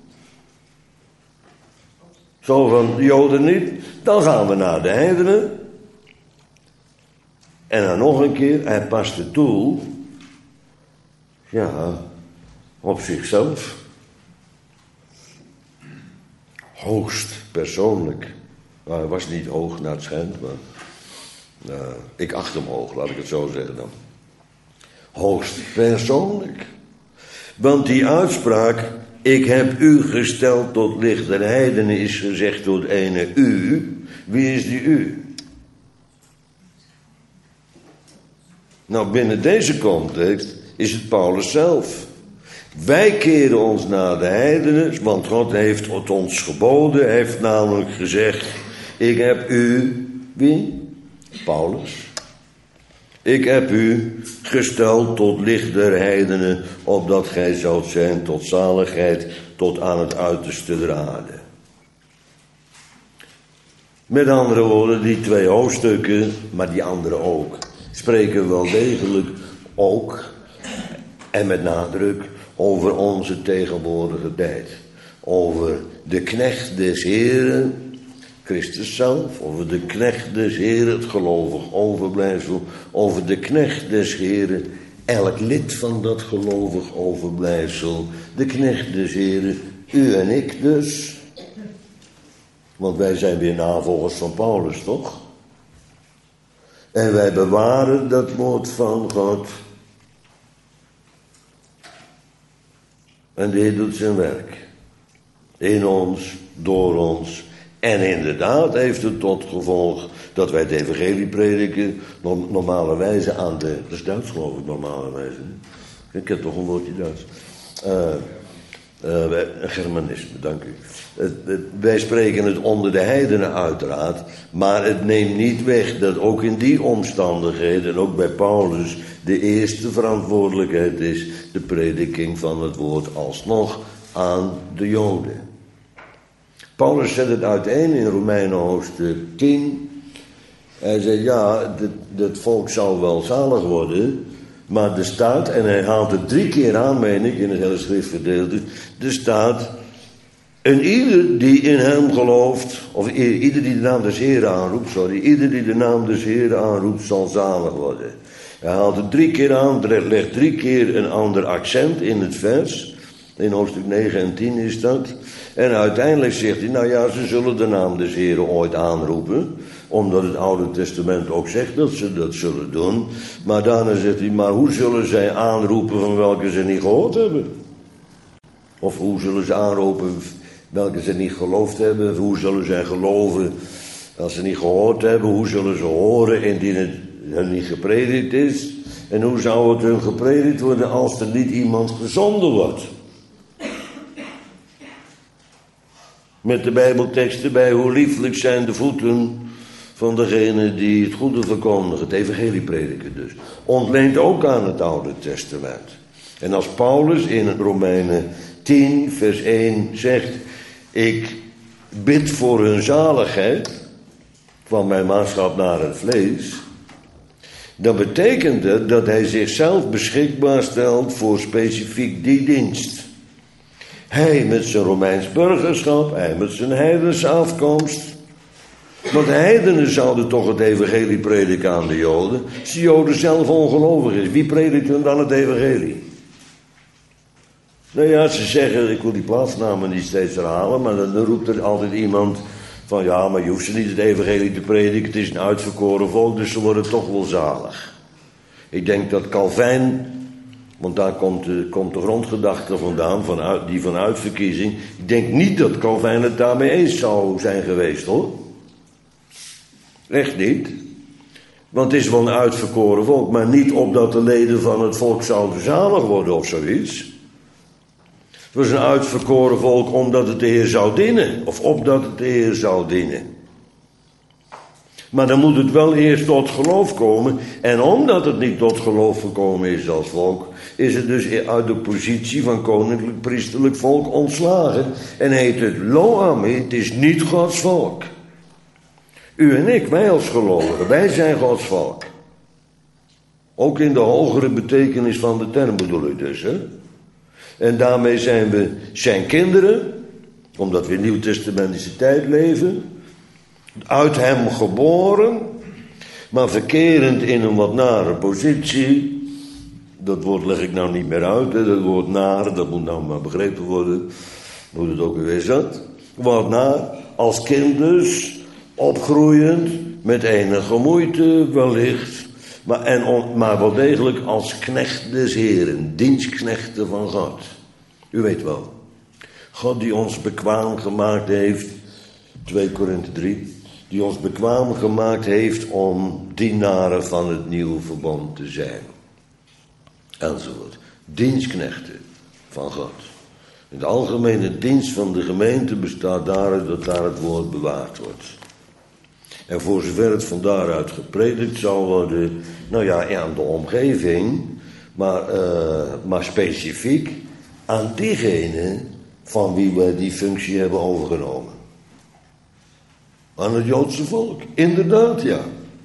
Zo van de Joden niet, dan gaan we naar de heidenen. En dan nog een keer, hij past het toe, ja, op zichzelf. Hoogst persoonlijk. Nou, hij was niet hoog naar het schijnt, maar uh, ik acht hem hoog, laat ik het zo zeggen dan. Hoogst persoonlijk. Want die uitspraak, ik heb u gesteld tot licht der heidenen, is gezegd door het ene u. Wie is die u? Nou, binnen deze context is het Paulus zelf. Wij keren ons naar de heidenen, want God heeft het ons geboden. Hij heeft namelijk gezegd, ik heb u, wie? Paulus. Ik heb u gesteld tot licht der heidenen, opdat gij zoudt zijn tot zaligheid, tot aan het uiterste der aarde. Met andere woorden, die twee hoofdstukken, maar die andere ook, spreken wel degelijk ook, en met nadruk, over onze tegenwoordige tijd. Over de knecht des Heren, Christus zelf, over de knecht des Heren, het gelovig overblijfsel, over de knecht des Heren, elk lid van dat gelovig overblijfsel, de knecht des Heren, u en ik dus. Want wij zijn weer navolgers van Paulus, toch? En wij bewaren dat woord van God. En de Heer doet zijn werk. In ons, door ons. En inderdaad heeft het tot gevolg dat wij het evangelie prediken, normale wijze aan de... Dat is Duits geloof ik, normale wijze. Ik heb toch een woordje Duits. Uh, uh, een Germanisme, dank u. Uh, uh, wij spreken het onder de heidenen uiteraard, maar het neemt niet weg dat ook in die omstandigheden, en ook bij Paulus, de eerste verantwoordelijkheid is de prediking van het woord alsnog aan de Joden. Paulus zet het uiteen in Romeinen hoofdstuk tien. Hij zegt, ja, het volk zal wel zalig worden, maar er staat, en hij haalt het drie keer aan, meen ik, in het hele schriftgedeelte, er staat, en ieder die in hem gelooft, of ieder die de naam des Heren aanroept, sorry, ieder die de naam des Heren aanroept, zal zalig worden. Hij haalt het drie keer aan, legt drie keer een ander accent in het vers. In hoofdstuk negen en tien is dat. En uiteindelijk zegt hij, nou ja, ze zullen de naam des Heren ooit aanroepen. Omdat het Oude Testament ook zegt dat ze dat zullen doen. Maar daarna zegt hij, maar hoe zullen zij aanroepen van welke ze niet gehoord hebben? Of hoe zullen ze aanroepen welke ze niet geloofd hebben? Hoe zullen zij geloven als ze niet gehoord hebben? Hoe zullen ze horen indien het hun niet gepredikt is? En hoe zou het hun gepredikt worden als er niet iemand gezonden wordt? Met de Bijbelteksten bij, hoe lieflijk zijn de voeten van degene die het goede verkondigen, het evangelie prediken dus. Ontleent ook aan het Oude Testament. En als Paulus in Romeinen tien vers één zegt, ik bid voor hun zaligheid, van mijn maatschap naar het vlees, dan betekent het dat hij zichzelf beschikbaar stelt voor specifiek die dienst. Hij met zijn Romeins burgerschap, hij met zijn heidense afkomst. Want de heidenen zouden toch het evangelie prediken aan de Joden. Als de Joden zelf ongelovig is, wie predikt hun dan het evangelie? Nou ja, ze zeggen, ik wil die plaatsnamen niet steeds herhalen, maar dan roept er altijd iemand van, ja, maar je hoeft ze niet het evangelie te prediken, het is een uitverkoren volk, dus ze worden toch wel zalig. Ik denk dat Calvijn, want daar komt de, komt de grondgedachte vandaan, van uit, die van uitverkiezing. Ik denk niet dat Calvijn het daarmee eens zou zijn geweest, hoor. Echt niet. Want het is wel een uitverkoren volk, maar niet opdat de leden van het volk zouden zalig worden of zoiets. Het was een uitverkoren volk omdat het de Heer zou dienen, of opdat het de Heer zou dienen. Maar dan moet het wel eerst tot geloof komen. En omdat het niet tot geloof gekomen is als volk, is het dus uit de positie van koninklijk priesterlijk volk ontslagen. En heet het lo ami, het is niet Gods volk. U en ik, wij als gelovigen, wij zijn Gods volk. Ook in de hogere betekenis van de term bedoel ik dus, hè. En daarmee zijn we zijn kinderen, omdat we in nieuwtestamentische tijd leven, uit hem geboren, maar verkerend in een wat nare positie. Dat woord leg ik nou niet meer uit, hè. Dat woord naar, dat moet nou maar begrepen worden, hoe het ook weer zat. Wat naar, als kind dus, opgroeiend, met enige moeite wellicht, maar, en on, maar wel degelijk als knecht des Heren, dienstknechten van God. U weet wel, God die ons bekwaam gemaakt heeft, twee Korinthe drie, die ons bekwaam gemaakt heeft om dienaren van het nieuwe verbond te zijn. Enzovoort. Dienstknechten van God. De algemene dienst van de gemeente bestaat daaruit dat daar het woord bewaard wordt. En voor zover het van daaruit gepredikt zal worden, nou ja, aan de omgeving, maar, uh, maar specifiek aan diegenen van wie we die functie hebben overgenomen. Aan het Joodse volk, inderdaad, ja.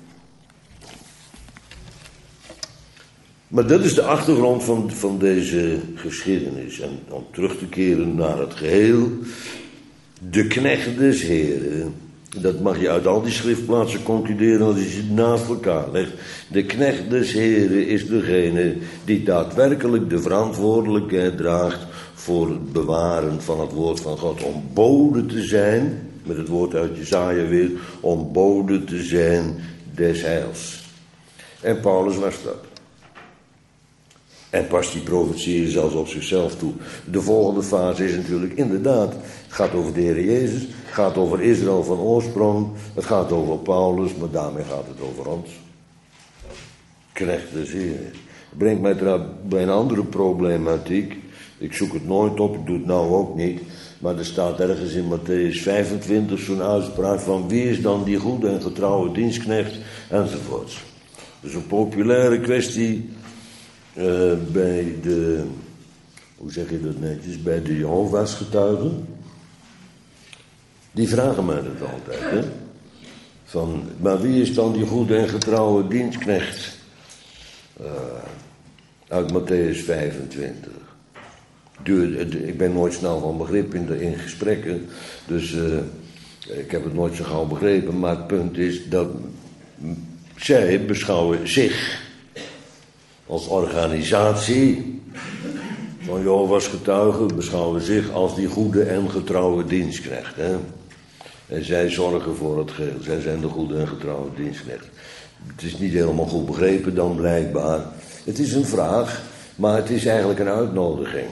Maar dat is de achtergrond van, van deze geschiedenis. En om terug te keren naar het geheel, de knecht des Heren. Dat mag je uit al die schriftplaatsen concluderen als je ze naast elkaar legt. De knecht des Heren is degene die daadwerkelijk de verantwoordelijkheid draagt voor het bewaren van het woord van God. Om bode te zijn, met het woord uit Jesaja weer, om bode te zijn des heils. En Paulus was dat. En past die profetie zelfs op zichzelf toe. De volgende fase is natuurlijk inderdaad, het gaat over de Heer Jezus, het gaat over Israël van oorsprong, het gaat over Paulus, maar daarmee gaat het over ons. Knecht des Heren. Brengt mij trouwens bij een andere problematiek. Ik zoek het nooit op, ik doe het nou ook niet. Maar er staat ergens in Matthäus vijfentwintig zo'n uitspraak van wie is dan die goede en getrouwe dienstknecht enzovoorts. Dat is een populaire kwestie uh, bij de, hoe zeg je dat netjes, bij de Jehovah's getuigen. Die vragen mij dat altijd, hè. Van, maar wie is dan die goede en getrouwe dienstknecht? Uh, uit Matthäus vijfentwintig. Ik ben nooit snel van begrip in, de, in gesprekken, dus uh, ik heb het nooit zo gauw begrepen, maar het punt is dat zij beschouwen zich als organisatie van Jehovah's getuigen, beschouwen zich als die goede en getrouwe dienstknecht. Hè? En zij zorgen voor het geheel, zij zijn de goede en getrouwe dienstknecht. Het is niet helemaal goed begrepen dan blijkbaar. Het is een vraag, maar het is eigenlijk een uitnodiging.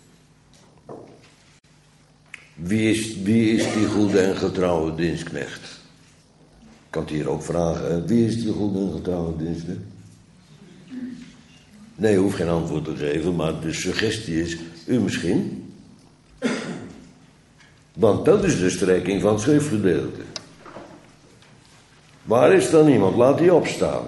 Wie is, wie is die goede en getrouwe dienstknecht? Ik kan het hier ook vragen. Hè? Wie is die goede en getrouwe dienstknecht? Nee, je hoeft geen antwoord te geven, maar de suggestie is, u misschien? Want dat is de strekking van het schriftgedeelte. Waar is dan iemand? Laat die opstaan.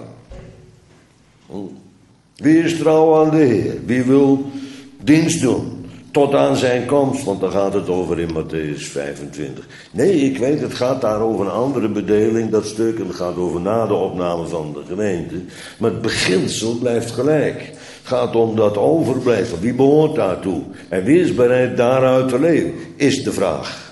Wie is trouw aan de Heer? Wie wil dienst doen? Tot aan zijn komst, want daar gaat het over in Matthäus vijfentwintig. Nee, ik weet, het gaat daar over een andere bedeling, dat stuk, en het gaat over na de opname van de gemeente. Maar het beginsel blijft gelijk. Het gaat om dat overblijfsel. Wie behoort daartoe? En wie is bereid daaruit te leven? Is de vraag.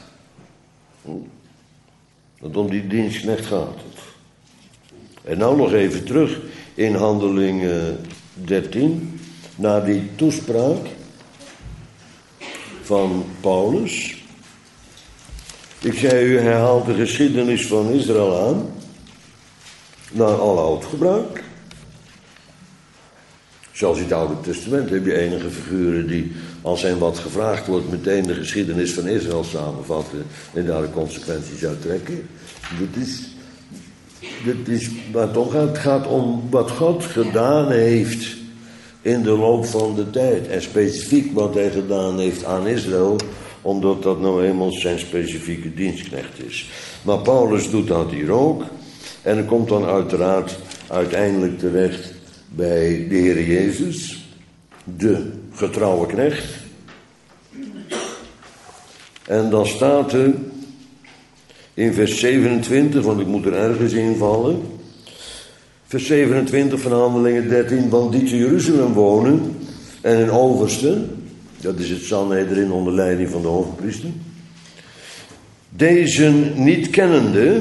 Want om die dienstknecht gaat het. En nou nog even terug in Handelingen dertien, naar die toespraak van Paulus. Ik zei u, hij haalt de geschiedenis van Israël aan, naar al oud gebruik. Zoals in het Oude Testament heb je enige figuren die, als hen wat gevraagd wordt, meteen de geschiedenis van Israël samenvatten en daar de consequenties uit trekken. Dat is, dat is, maar toch, het gaat om wat God gedaan heeft in de loop van de tijd. En specifiek wat hij gedaan heeft aan Israël, omdat dat nou eenmaal zijn specifieke dienstknecht is. Maar Paulus doet dat hier ook. En er komt dan uiteraard uiteindelijk terecht bij de Heer Jezus, de getrouwe knecht. En dan staat er in vers zevenentwintig, want ik moet er ergens invallen. Vers zevenentwintig van Handelingen dertien, want die te Jeruzalem wonen en een overste, dat is het Sanhedrin onder leiding van de hoofdpriester, deze niet kennende,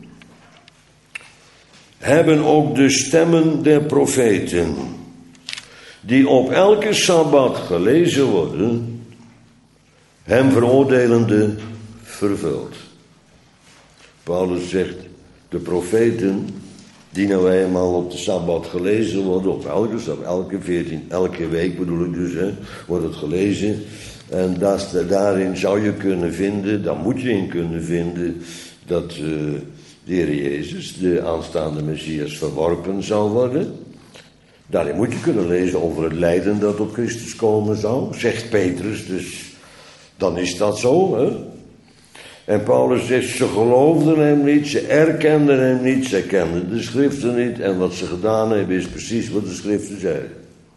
hebben ook de stemmen der profeten, die op elke sabbat gelezen worden, hem veroordelende vervuld. Paulus zegt, de profeten, die nou eenmaal op de sabbat gelezen worden, op elke sabbat, elke veertien, elke week bedoel ik dus, hè, wordt het gelezen. En dat, daarin zou je kunnen vinden, daar moet je in kunnen vinden, dat uh, de Heer Jezus, de aanstaande Messias, verworpen zou worden. Daarin moet je kunnen lezen over het lijden dat op Christus komen zou, zegt Petrus, dus dan is dat zo, hè. En Paulus zegt, ze geloofden hem niet, ze erkenden hem niet, ze kenden de schriften niet. En wat ze gedaan hebben is precies wat de schriften zeiden.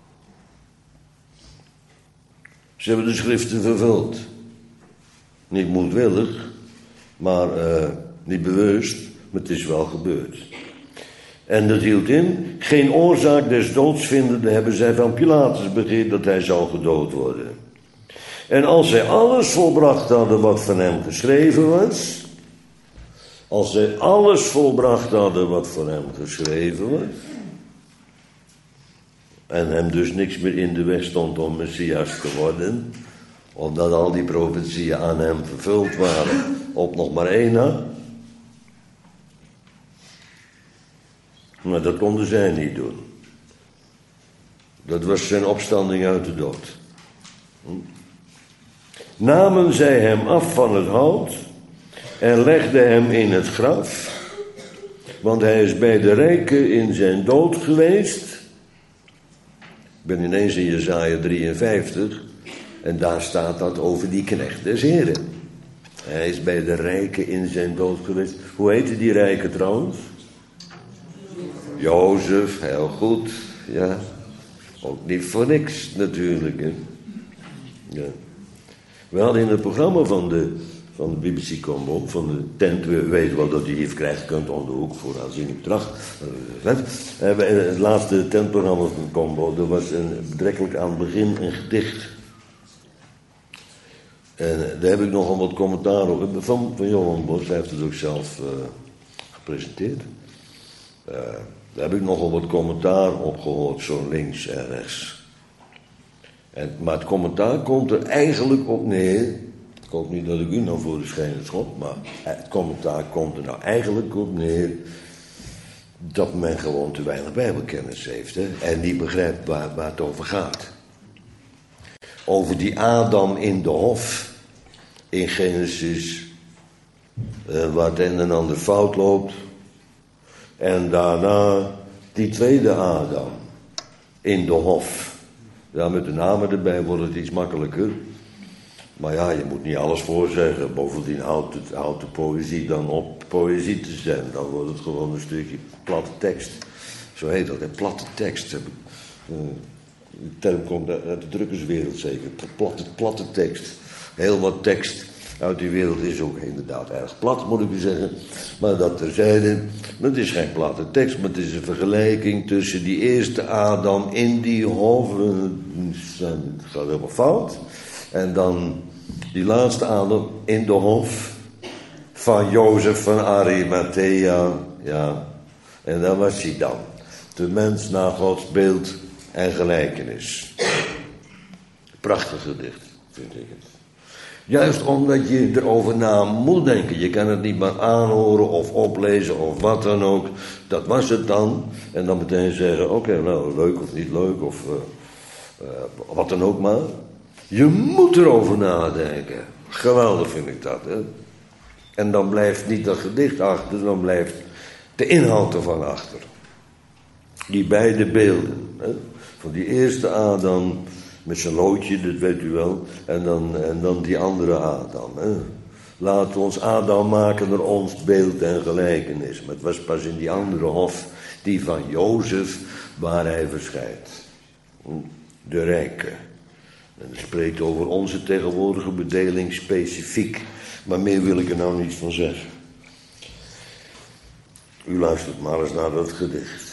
Ze hebben de schriften vervuld. Niet moedwillig, maar uh, niet bewust, maar het is wel gebeurd. En dat hield in, geen oorzaak des doods vindende hebben zij van Pilatus begeerd dat hij zou gedood worden. En als zij alles volbracht hadden wat van hem geschreven was, als zij alles volbracht hadden wat van hem geschreven was, en hem dus niks meer in de weg stond om Messias te worden, omdat al die profetieën aan hem vervuld waren, op nog maar één na. Maar dat konden zij niet doen. Dat was zijn opstanding uit de dood. Namen zij hem af van het hout en legden hem in het graf, want hij is bij de rijken in zijn dood geweest. Ik ben ineens in Jesaja drieënvijftig en daar staat dat over die knecht des Heren. Hij is bij de rijken in zijn dood geweest. Hoe heette die rijken trouwens? Jozef, heel goed, ja. Ook niet voor niks natuurlijk, hè. Ja. We hadden in het programma van de, van de B B C Combo, van de tent, we weten wel dat je hier krijgen kunt om de hoek voor aanzienlijk bedrag. Het laatste tentprogramma van Combo, er was een, betrekkelijk aan het begin een gedicht. En daar heb ik nogal wat commentaar op. Van, van Johan Bos, hij heeft het ook zelf uh, gepresenteerd. Uh, daar heb ik nogal wat commentaar op gehoord, zo links en rechts. En, maar het commentaar komt er eigenlijk op neer. Ik hoop niet dat ik u nou voor de schenen schop, maar het commentaar komt er nou eigenlijk op neer dat men gewoon te weinig bijbelkennis heeft, hè? En niet begrijpt waar, waar het over gaat. Over die Adam in de hof in Genesis, uh, waar het een en ander fout loopt. En daarna die tweede Adam in de hof. Ja, met de namen erbij wordt het iets makkelijker. Maar ja, je moet niet alles voorzeggen. Bovendien houdt, het, houdt de poëzie dan op poëzie te zijn. Dan wordt het gewoon een stukje platte tekst. Zo heet dat, hè? Platte tekst. Uh, de term komt uit de drukkerswereld zeker. Platte, platte tekst. Heel wat tekst uit die wereld is ook inderdaad erg plat, moet ik u zeggen. Maar dat terzijde, het is geen platte tekst, maar het is een vergelijking tussen die eerste Adam in die hof. Het gaat helemaal fout. En dan die laatste Adam in de hof van Jozef van Arimathea. Ja, en daar was hij dan. De mens naar Gods beeld en gelijkenis. Prachtig gedicht, vind ik het. Juist omdat je erover na moet denken. Je kan het niet maar aanhoren of oplezen of wat dan ook. Dat was het dan. En dan meteen zeggen, oké, okay, nou, leuk of niet leuk of uh, uh, wat dan ook maar. Je moet erover nadenken. Geweldig vind ik dat, hè. En dan blijft niet dat gedicht achter, dan blijft de inhoud ervan achter. Die beide beelden, hè. Van die eerste Adam met zijn loodje, dat weet u wel. En dan, en dan die andere Adam. Hè. Laten we ons Adam maken naar ons beeld en gelijkenis. Maar het was pas in die andere hof, die van Jozef, waar hij verschijnt. De rijke. En dat spreekt over onze tegenwoordige bedeling specifiek. Maar meer wil ik er nou niet van zeggen. U luistert maar eens naar dat gedicht.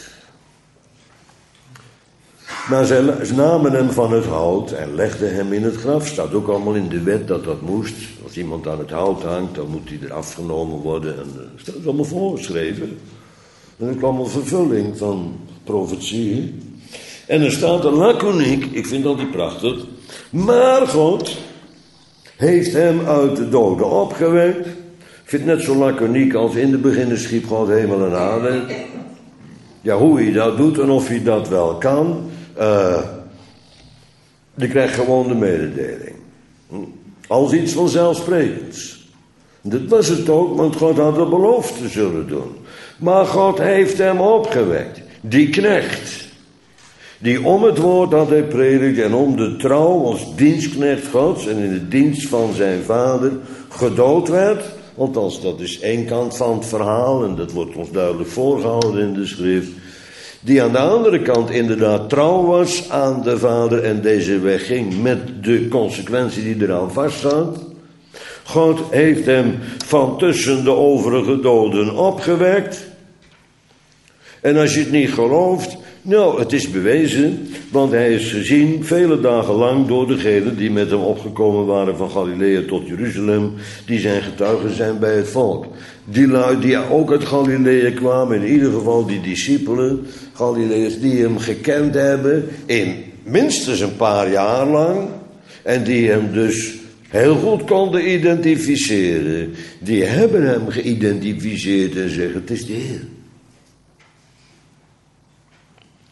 Maar zij namen hem van het hout en legden hem in het graf. Staat ook allemaal in de wet dat dat moest. Als iemand aan het hout hangt, dan moet hij er afgenomen worden. En dat staat allemaal voorgeschreven. En dat kwam een vervulling van profetie. En er staat er laconiek, ik vind dat niet prachtig. Maar God heeft hem uit de doden opgewekt. Ik vind het net zo laconiek als in de beginnen schiep God hemel en aarde. Ja, hoe hij dat doet en of hij dat wel kan. Uh, die krijgt gewoon de mededeling. Als iets vanzelfsprekends. Dat was het ook, want God had de belofte zullen doen. Maar God heeft hem opgewekt. Die knecht. Die om het woord dat hij predikt en om de trouw als dienstknecht Gods en in de dienst van zijn vader gedood werd. Althans, dat is één kant van het verhaal en dat wordt ons duidelijk voorgehouden in de schrift. Die aan de andere kant inderdaad trouw was aan de vader en deze weg ging met de consequentie die eraan vastzat. God heeft hem van tussen de overige doden opgewekt. En als je het niet gelooft, nou, het is bewezen, want hij is gezien vele dagen lang door degenen die met hem opgekomen waren van Galilea tot Jeruzalem, die zijn getuigen zijn bij het volk. Die lui die ook uit Galilea kwamen, in ieder geval die discipelen, Galileërs die hem gekend hebben, in minstens een paar jaar lang, en die hem dus heel goed konden identificeren. Die hebben hem geïdentificeerd en zeggen, het is de Heer.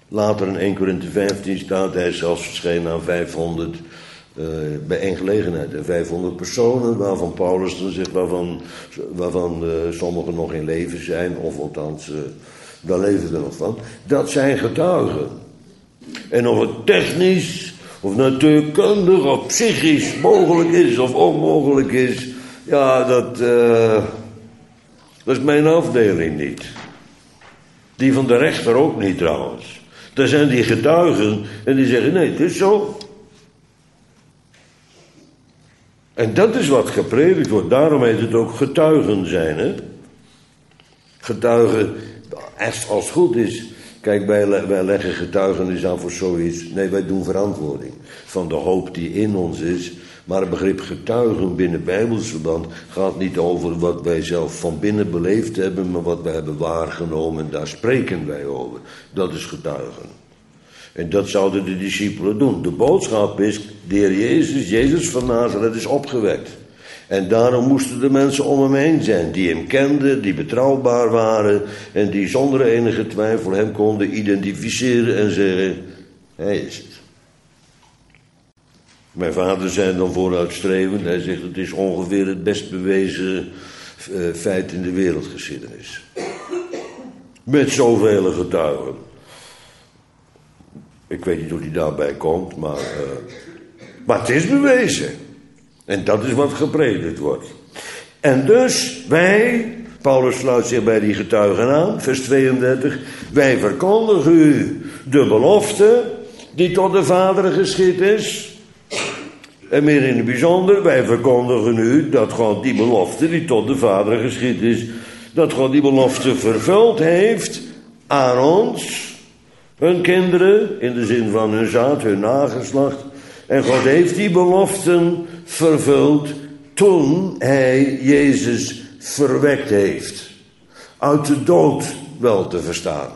Later in Eerste Korinthe vijftien staat hij zelfs verschenen aan vijfhonderd, uh, bij één gelegenheid. vijfhonderd personen, waarvan Paulus dan zegt, waarvan, waarvan uh, sommigen nog in leven zijn, of althans, uh, daar leven er nog van. Dat zijn getuigen. En of het technisch, of natuurkundig, of psychisch mogelijk is, of onmogelijk is, ja, dat, uh, dat is mijn afdeling niet. Die van de rechter ook niet trouwens. Daar zijn die getuigen en die zeggen, nee, het is zo. En dat is wat gepredikt wordt. Daarom heet het ook getuigen zijn, hè. Getuigen, als het goed is. Kijk, wij, wij leggen getuigenis aan voor zoiets. Nee, wij doen verantwoording van de hoop die in ons is. Maar het begrip getuigen binnen Bijbels verband gaat niet over wat wij zelf van binnen beleefd hebben, maar wat wij hebben waargenomen. En daar spreken wij over. Dat is getuigen. En dat zouden de discipelen doen. De boodschap is, de Heer Jezus, Jezus van Nazareth is opgewekt. En daarom moesten de mensen om hem heen zijn, die hem kenden, die betrouwbaar waren en die zonder enige twijfel hem konden identificeren en zeggen, hij is het. Mijn vader zei dan vooruitstrevend, hij zegt, het is ongeveer het best bewezen uh, feit in de wereldgeschiedenis. Met zoveel getuigen. Ik weet niet hoe die daarbij komt, maar, uh, maar het is bewezen. En dat is wat gepredikt wordt. En dus wij, Paulus sluit zich bij die getuigen aan, vers tweeëndertig. Wij verkondigen u de belofte die tot de Vader geschied is. En meer in het bijzonder, wij verkondigen u dat God die belofte die tot de Vader geschied is, dat God die belofte vervuld heeft aan ons, hun kinderen, in de zin van hun zaad, hun nageslacht. En God heeft die beloften vervuld toen hij Jezus verwekt heeft. Uit de dood wel te verstaan.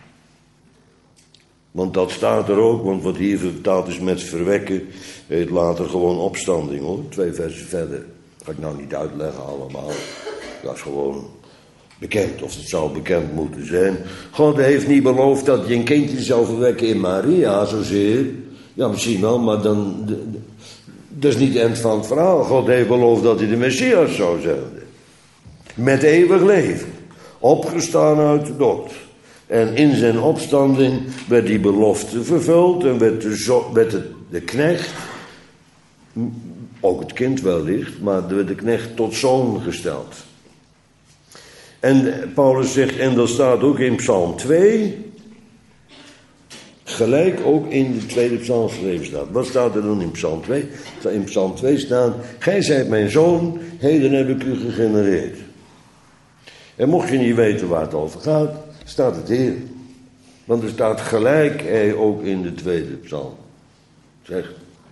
Want dat staat er ook, want wat hier vertaald is met verwekken, heet later gewoon opstanding hoor. Twee versen verder. Dat ga ik nou niet uitleggen allemaal. Dat is gewoon bekend, of het zou bekend moeten zijn. God heeft niet beloofd dat je een kindje zou verwekken in Maria zozeer. Ja, misschien wel, maar dan, dat is niet het eind van het verhaal. God heeft beloofd dat hij de Messias zou zijn. Met eeuwig leven. Opgestaan uit de dood. En in zijn opstanding werd die belofte vervuld. En werd de, zo, werd de, de knecht, ook het kind wellicht, maar werd de knecht tot zoon gesteld. En Paulus zegt, en dat staat ook in Psalm twee... Gelijk ook in de tweede psalm geschreven staat. Wat staat er dan in Psalm twee? In Psalm twee staat, gij zijt mijn zoon, heden heb ik u gegenereerd. En mocht je niet weten waar het over gaat, staat het hier. Want er staat gelijk hij ook in de tweede psalm. Zeg.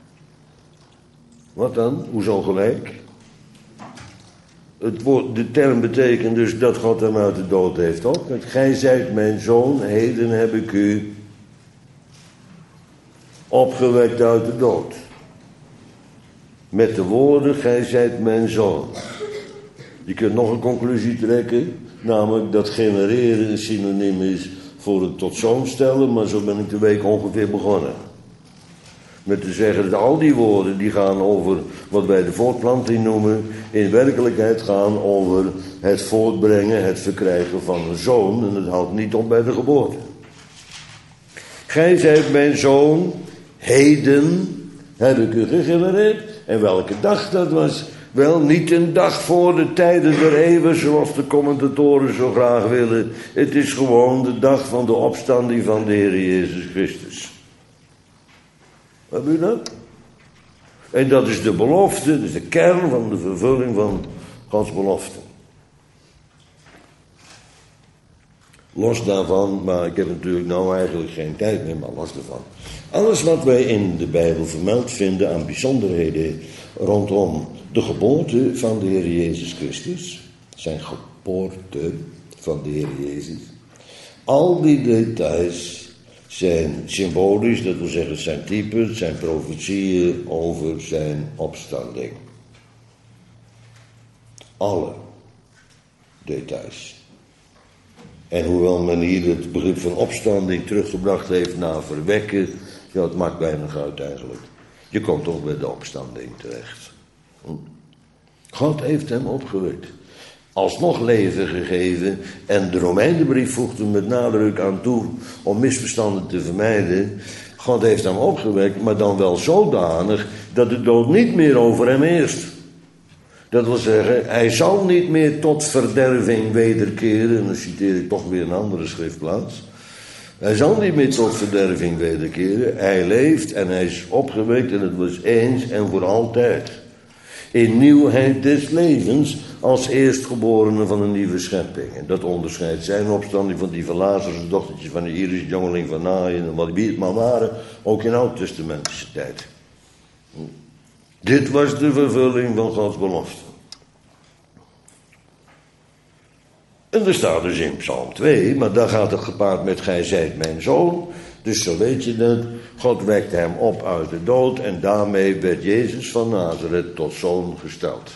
Wat dan? Hoezo gelijk? Het woord, de term betekent dus dat God hem uit de dood heeft op. Gij zijt mijn zoon, heden heb ik u opgewekt uit de dood. Met de woorden, gij zijt mijn zoon. Je kunt nog een conclusie trekken, namelijk dat genereren een synoniem is voor het tot zoon stellen, maar zo ben ik de week ongeveer begonnen. Met te zeggen dat al die woorden die gaan over wat wij de voortplanting noemen, in werkelijkheid gaan over het voortbrengen, het verkrijgen van een zoon, en het houdt niet op bij de geboorte. Gij zijt mijn zoon, heden heb ik u gegenereerd. En welke dag dat was? Wel, niet een dag voor de tijden der eeuwen, zoals de commentatoren zo graag willen. Het is gewoon de dag van de opstanding van de Heer Jezus Christus. Heb u dat? En dat is de belofte, dat is de kern van de vervulling van Gods belofte. Los daarvan, maar ik heb natuurlijk nou eigenlijk geen tijd meer, maar los daarvan. Alles wat wij in de Bijbel vermeld vinden aan bijzonderheden rondom de geboorte van de Heer Jezus Christus, zijn geboorte van de Heer Jezus, al die details zijn symbolisch, dat wil zeggen zijn typen, zijn profetieën over zijn opstanding. Alle details. En hoewel men hier het begrip van opstanding teruggebracht heeft naar verwekken, ja, het maakt weinig uit eigenlijk. Je komt toch bij de opstanding terecht. God heeft hem opgewekt. Alsnog leven gegeven. En de Romeinenbrief voegt er met nadruk aan toe om misverstanden te vermijden. God heeft hem opgewekt, maar dan wel zodanig dat de dood niet meer over hem heerst. Dat wil zeggen, hij zal niet meer tot verderving wederkeren. En dan citeer ik toch weer een andere schriftplaats. Hij zal niet meer tot verderving wederkeren. Hij leeft en hij is opgewekt en het was eens en voor altijd. In nieuwheid des levens als eerstgeborene van een nieuwe schepping. En dat onderscheidt zijn opstanding van die van Lazarus, de dochtertje van de Iris, jongeling van Naaien en wat wie het maar waren, ook in oud-testamentische tijd. Dit was de vervulling van Gods belofte. En er staat dus in Psalm twee, maar daar gaat het gepaard met gij zijt mijn zoon. Dus zo weet je dat. God wekte hem op uit de dood en daarmee werd Jezus van Nazareth tot zoon gesteld.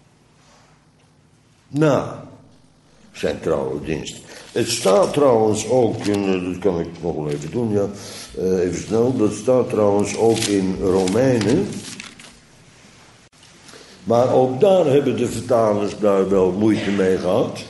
Na zijn trouwe dienst. Het staat trouwens ook in, dat kan ik nog wel even doen, ja, even snel. Dat staat trouwens ook in Romeinen. Maar ook daar hebben de vertalers daar wel moeite mee gehad.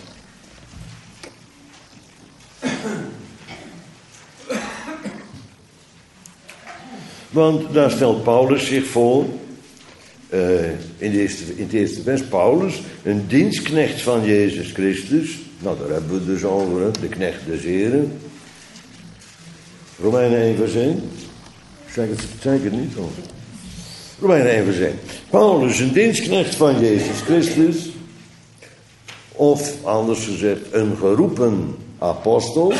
Want daar stelt Paulus zich voor, uh, in, de eerste, in het eerste vers, Paulus, een dienstknecht van Jezus Christus. Nou, daar hebben we het dus over, hè, de knecht des Heren. Romeinen één vers één. Zeg ik het, zeg ik het niet? Oh. Romeinen één vers één. Paulus, een dienstknecht van Jezus Christus. Of, anders gezegd, een geroepen apostel.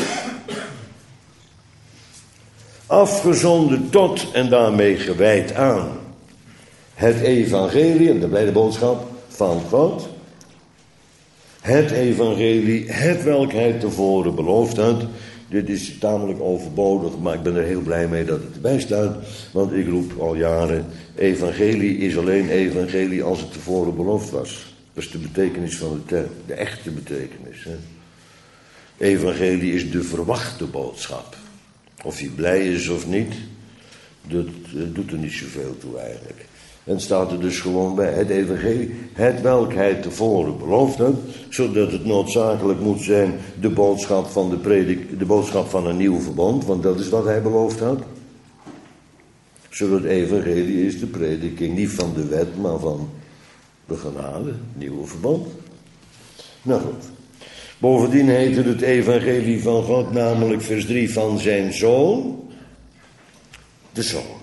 Afgezonden tot en daarmee gewijd aan het evangelie, en de blijde boodschap van God. Het evangelie, het welk hij tevoren beloofd had. Dit is tamelijk overbodig, maar ik ben er heel blij mee dat het erbij staat. Want ik roep al jaren, evangelie is alleen evangelie als het tevoren beloofd was. Dat is de betekenis van de term, de echte betekenis. Hè. Evangelie is de verwachte boodschap. Of hij blij is of niet, dat doet er niet zoveel toe eigenlijk. En het staat er dus gewoon bij, het evangelie, het welk hij tevoren beloofd had, zodat het noodzakelijk moet zijn de boodschap van de predik, de boodschap van een nieuw verbond, want dat is wat hij beloofd had. Zodat het evangelie is de prediking niet van de wet, maar van de genade, het nieuwe verbond. Nou goed. Bovendien heette het evangelie van God, namelijk vers drie, van zijn zoon, de zoon.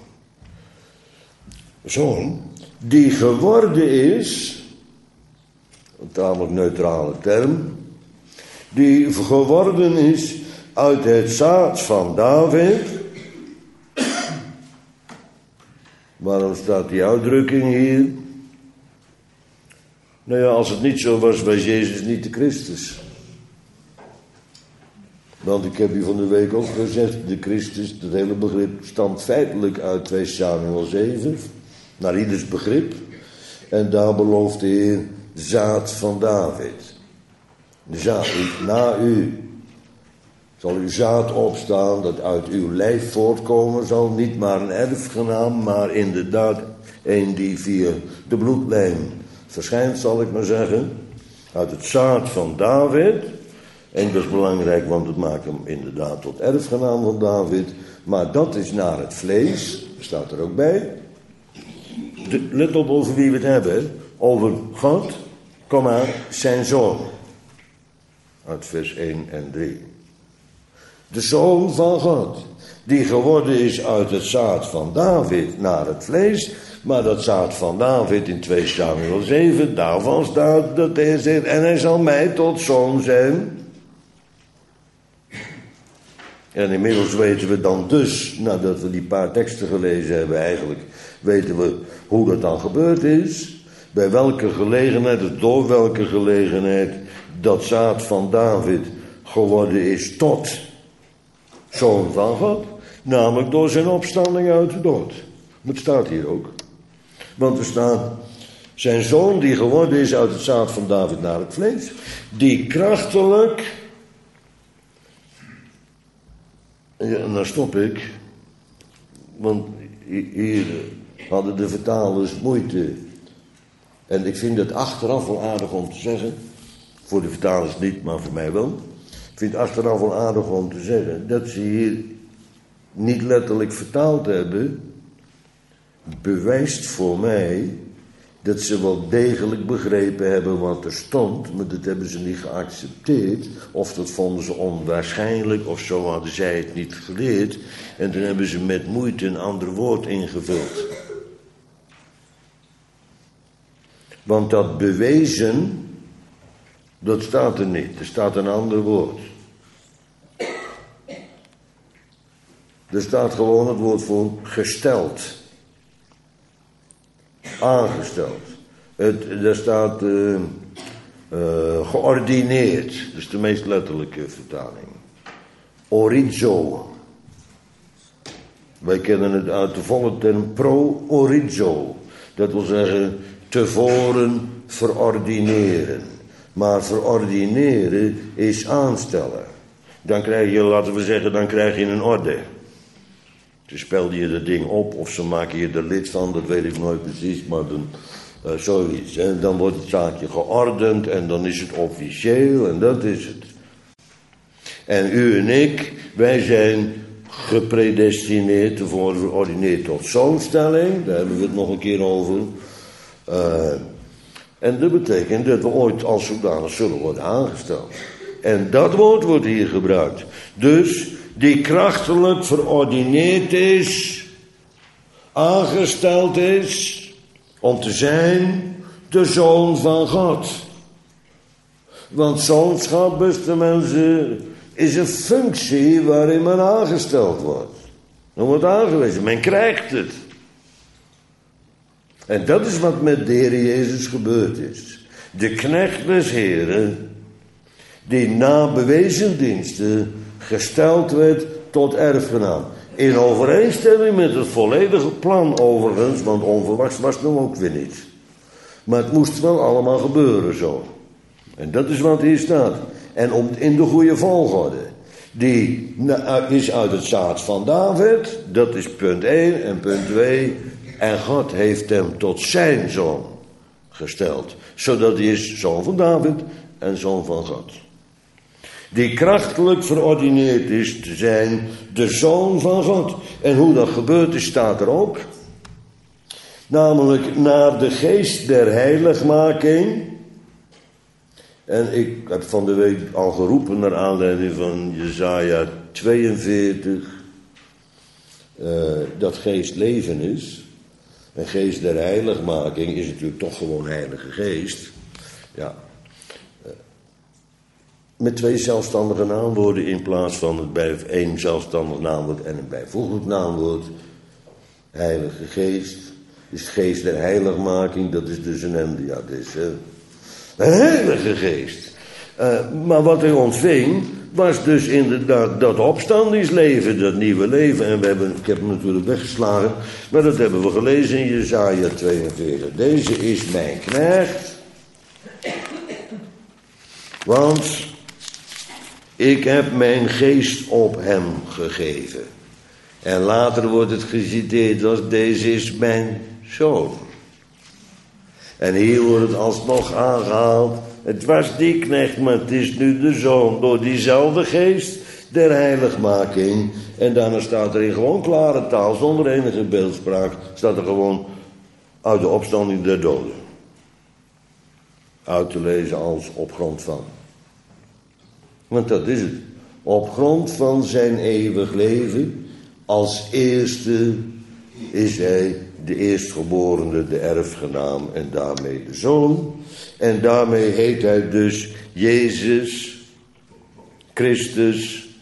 Zoon, die geworden is, een tamelijk neutrale term, die geworden is uit het zaad van David. Waarom staat die uitdrukking hier? Nou ja, als het niet zo was, was Jezus niet de Christus. Want ik heb u van de week ook gezegd, de Christus, dat hele begrip stamt feitelijk uit twee Samuel zeven, naar ieders begrip. En daar belooft de Heer zaad van David. De zaad, na u zal uw zaad opstaan dat uit uw lijf voortkomen zal. Niet maar een erfgenaam, maar inderdaad een die via de bloedlijn verschijnt, zal ik maar zeggen. Uit het zaad van David. En dat is belangrijk, want het maakt hem inderdaad tot erfgenaam van David. Maar dat is naar het vlees, staat er ook bij. De, let op over wie we het hebben. Over God, komma, zijn zoon. Uit vers één en drie. De zoon van God. Die geworden is uit het zaad van David naar het vlees. Maar dat zaad van David in twee Samuel zeven, daarvan staat dat hij zegt, en hij zal mij tot zoon zijn. En inmiddels weten we dan dus, nadat we die paar teksten gelezen hebben eigenlijk, weten we hoe dat dan gebeurd is. Bij welke gelegenheid, of door welke gelegenheid, dat zaad van David geworden is tot zoon van God. Namelijk door zijn opstanding uit de dood. Dat staat hier ook. Want er staat, zijn zoon die geworden is uit het zaad van David naar het vlees. Die krachtelijk Ja, en dan stop ik. Want hier hadden de vertalers moeite. En ik vind het achteraf wel aardig om te zeggen. Voor de vertalers niet, maar voor mij wel. Ik vind het achteraf wel aardig om te zeggen dat ze hier niet letterlijk vertaald hebben. Bewijst voor mij dat ze wel degelijk begrepen hebben wat er stond, maar dat hebben ze niet geaccepteerd. Of dat vonden ze onwaarschijnlijk, of zo hadden zij het niet geleerd. En toen hebben ze met moeite een ander woord ingevuld. Want dat bewezen, dat staat er niet. Er staat een ander woord. Er staat gewoon het woord voor gesteld. Aangesteld. Het, er staat uh, uh, geordineerd. Dat is de meest letterlijke vertaling. Orizo. Wij kennen het uit de volle term pro-orizo. Dat wil zeggen tevoren verordineren. Maar verordineren is aanstellen. Dan krijg je, laten we zeggen, dan krijg je een orde. Ze spelden je dat ding op of ze maken je er lid van, dat weet ik nooit precies, maar dan, uh, zoiets. En dan wordt het zaakje geordend en dan is het officieel en dat is het. En u en ik, wij zijn gepredestineerd, tevoren verordineerd tot zoonstelling, daar hebben we het nog een keer over. Uh, en dat betekent dat we ooit als zodanig zullen worden aangesteld. En dat woord wordt hier gebruikt. Dus die krachtelijk verordineerd is, aangesteld is, om te zijn de zoon van God. Want zoonschap, beste mensen, is een functie waarin men aangesteld wordt. Men wordt aangewezen, men krijgt het. En dat is wat met de Heer Jezus gebeurd is. De knecht des Heren, die na bewezen diensten gesteld werd tot erfgenaam. In overeenstemming met het volledige plan overigens, want onverwachts was het hem ook weer niet. Maar het moest wel allemaal gebeuren zo. En dat is wat hier staat. En om, in de goede volgorde. Die is uit het zaad van David, dat is punt één en punt twee. En God heeft hem tot zijn zoon gesteld. Zodat hij is zoon van David en zoon van God. Die krachtelijk verordineerd is te zijn de zoon van God. En hoe dat gebeurt is, staat er ook. Namelijk naar de geest der heiligmaking. En ik heb van de week al geroepen naar aanleiding van Jesaja tweeënveertig. Uh, dat geest leven is. En geest der heiligmaking is natuurlijk toch gewoon heilige geest. Ja. Met twee zelfstandige naamwoorden in plaats van het bij één zelfstandig naamwoord en een bijvoeglijk naamwoord. Heilige geest is geest der heiligmaking, dat is dus een M. Ja, dat is uh, een heilige geest. Uh, maar wat hij ontving was dus inderdaad dat opstandingsleven, dat nieuwe leven. En we hebben, ik heb hem natuurlijk weggeslagen, maar dat hebben we gelezen in Jesaja tweeënveertig. Deze is mijn knecht, want ik heb mijn geest op hem gegeven. En later wordt het geciteerd als deze is mijn zoon. En hier wordt het alsnog aangehaald. Het was die knecht, maar het is nu de zoon. Door diezelfde geest der heiligmaking. En daarna staat er in gewoon klare taal, zonder enige beeldspraak, staat er gewoon uit de opstanding der doden. Uit te lezen als op grond van. Want dat is het. Op grond van zijn eeuwig leven, als eerste is hij de eerstgeborene, de erfgenaam en daarmee de zoon. En daarmee heet hij dus Jezus Christus,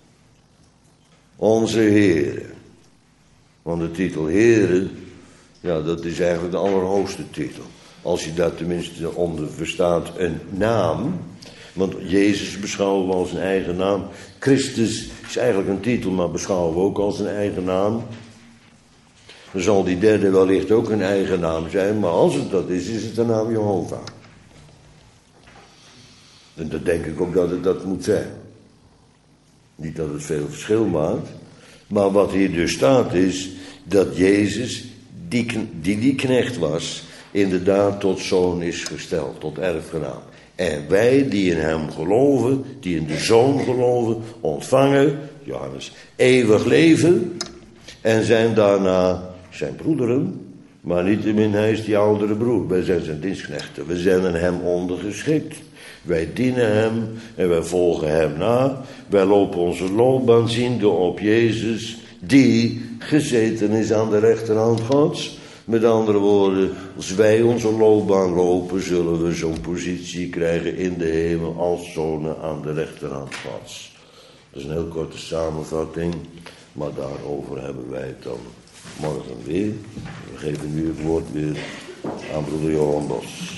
onze Heer. Want de titel Heere, ja, dat is eigenlijk de allerhoogste titel. Als je daar tenminste onder verstaat een naam. Want Jezus beschouwen we als een eigen naam. Christus is eigenlijk een titel, maar beschouwen we ook als een eigen naam. Dan zal die derde wellicht ook een eigen naam zijn, maar als het dat is, is het de naam Jehovah. En dat denk ik ook dat het dat moet zijn. Niet dat het veel verschil maakt, Maar wat hier dus staat is dat Jezus, die die, die knecht was, inderdaad tot zoon is gesteld, tot erfgenaam. En wij die in hem geloven, die in de zoon geloven, ontvangen, Johannes, eeuwig leven en zijn daarna zijn broederen. Maar niettemin, hij is die oudere broer. Wij zijn zijn dienstknechten. We zijn aan hem ondergeschikt. Wij dienen hem en wij volgen hem na. Wij lopen onze loopbaan ziende op Jezus, die gezeten is aan de rechterhand Gods. Met andere woorden, als wij onze loopbaan lopen, zullen we zo'n positie krijgen in de hemel als zonen aan de rechterhand Gods. Dat is een heel korte samenvatting, maar daarover hebben wij het dan morgen weer. We geven nu het woord weer aan broeder Johan Bos.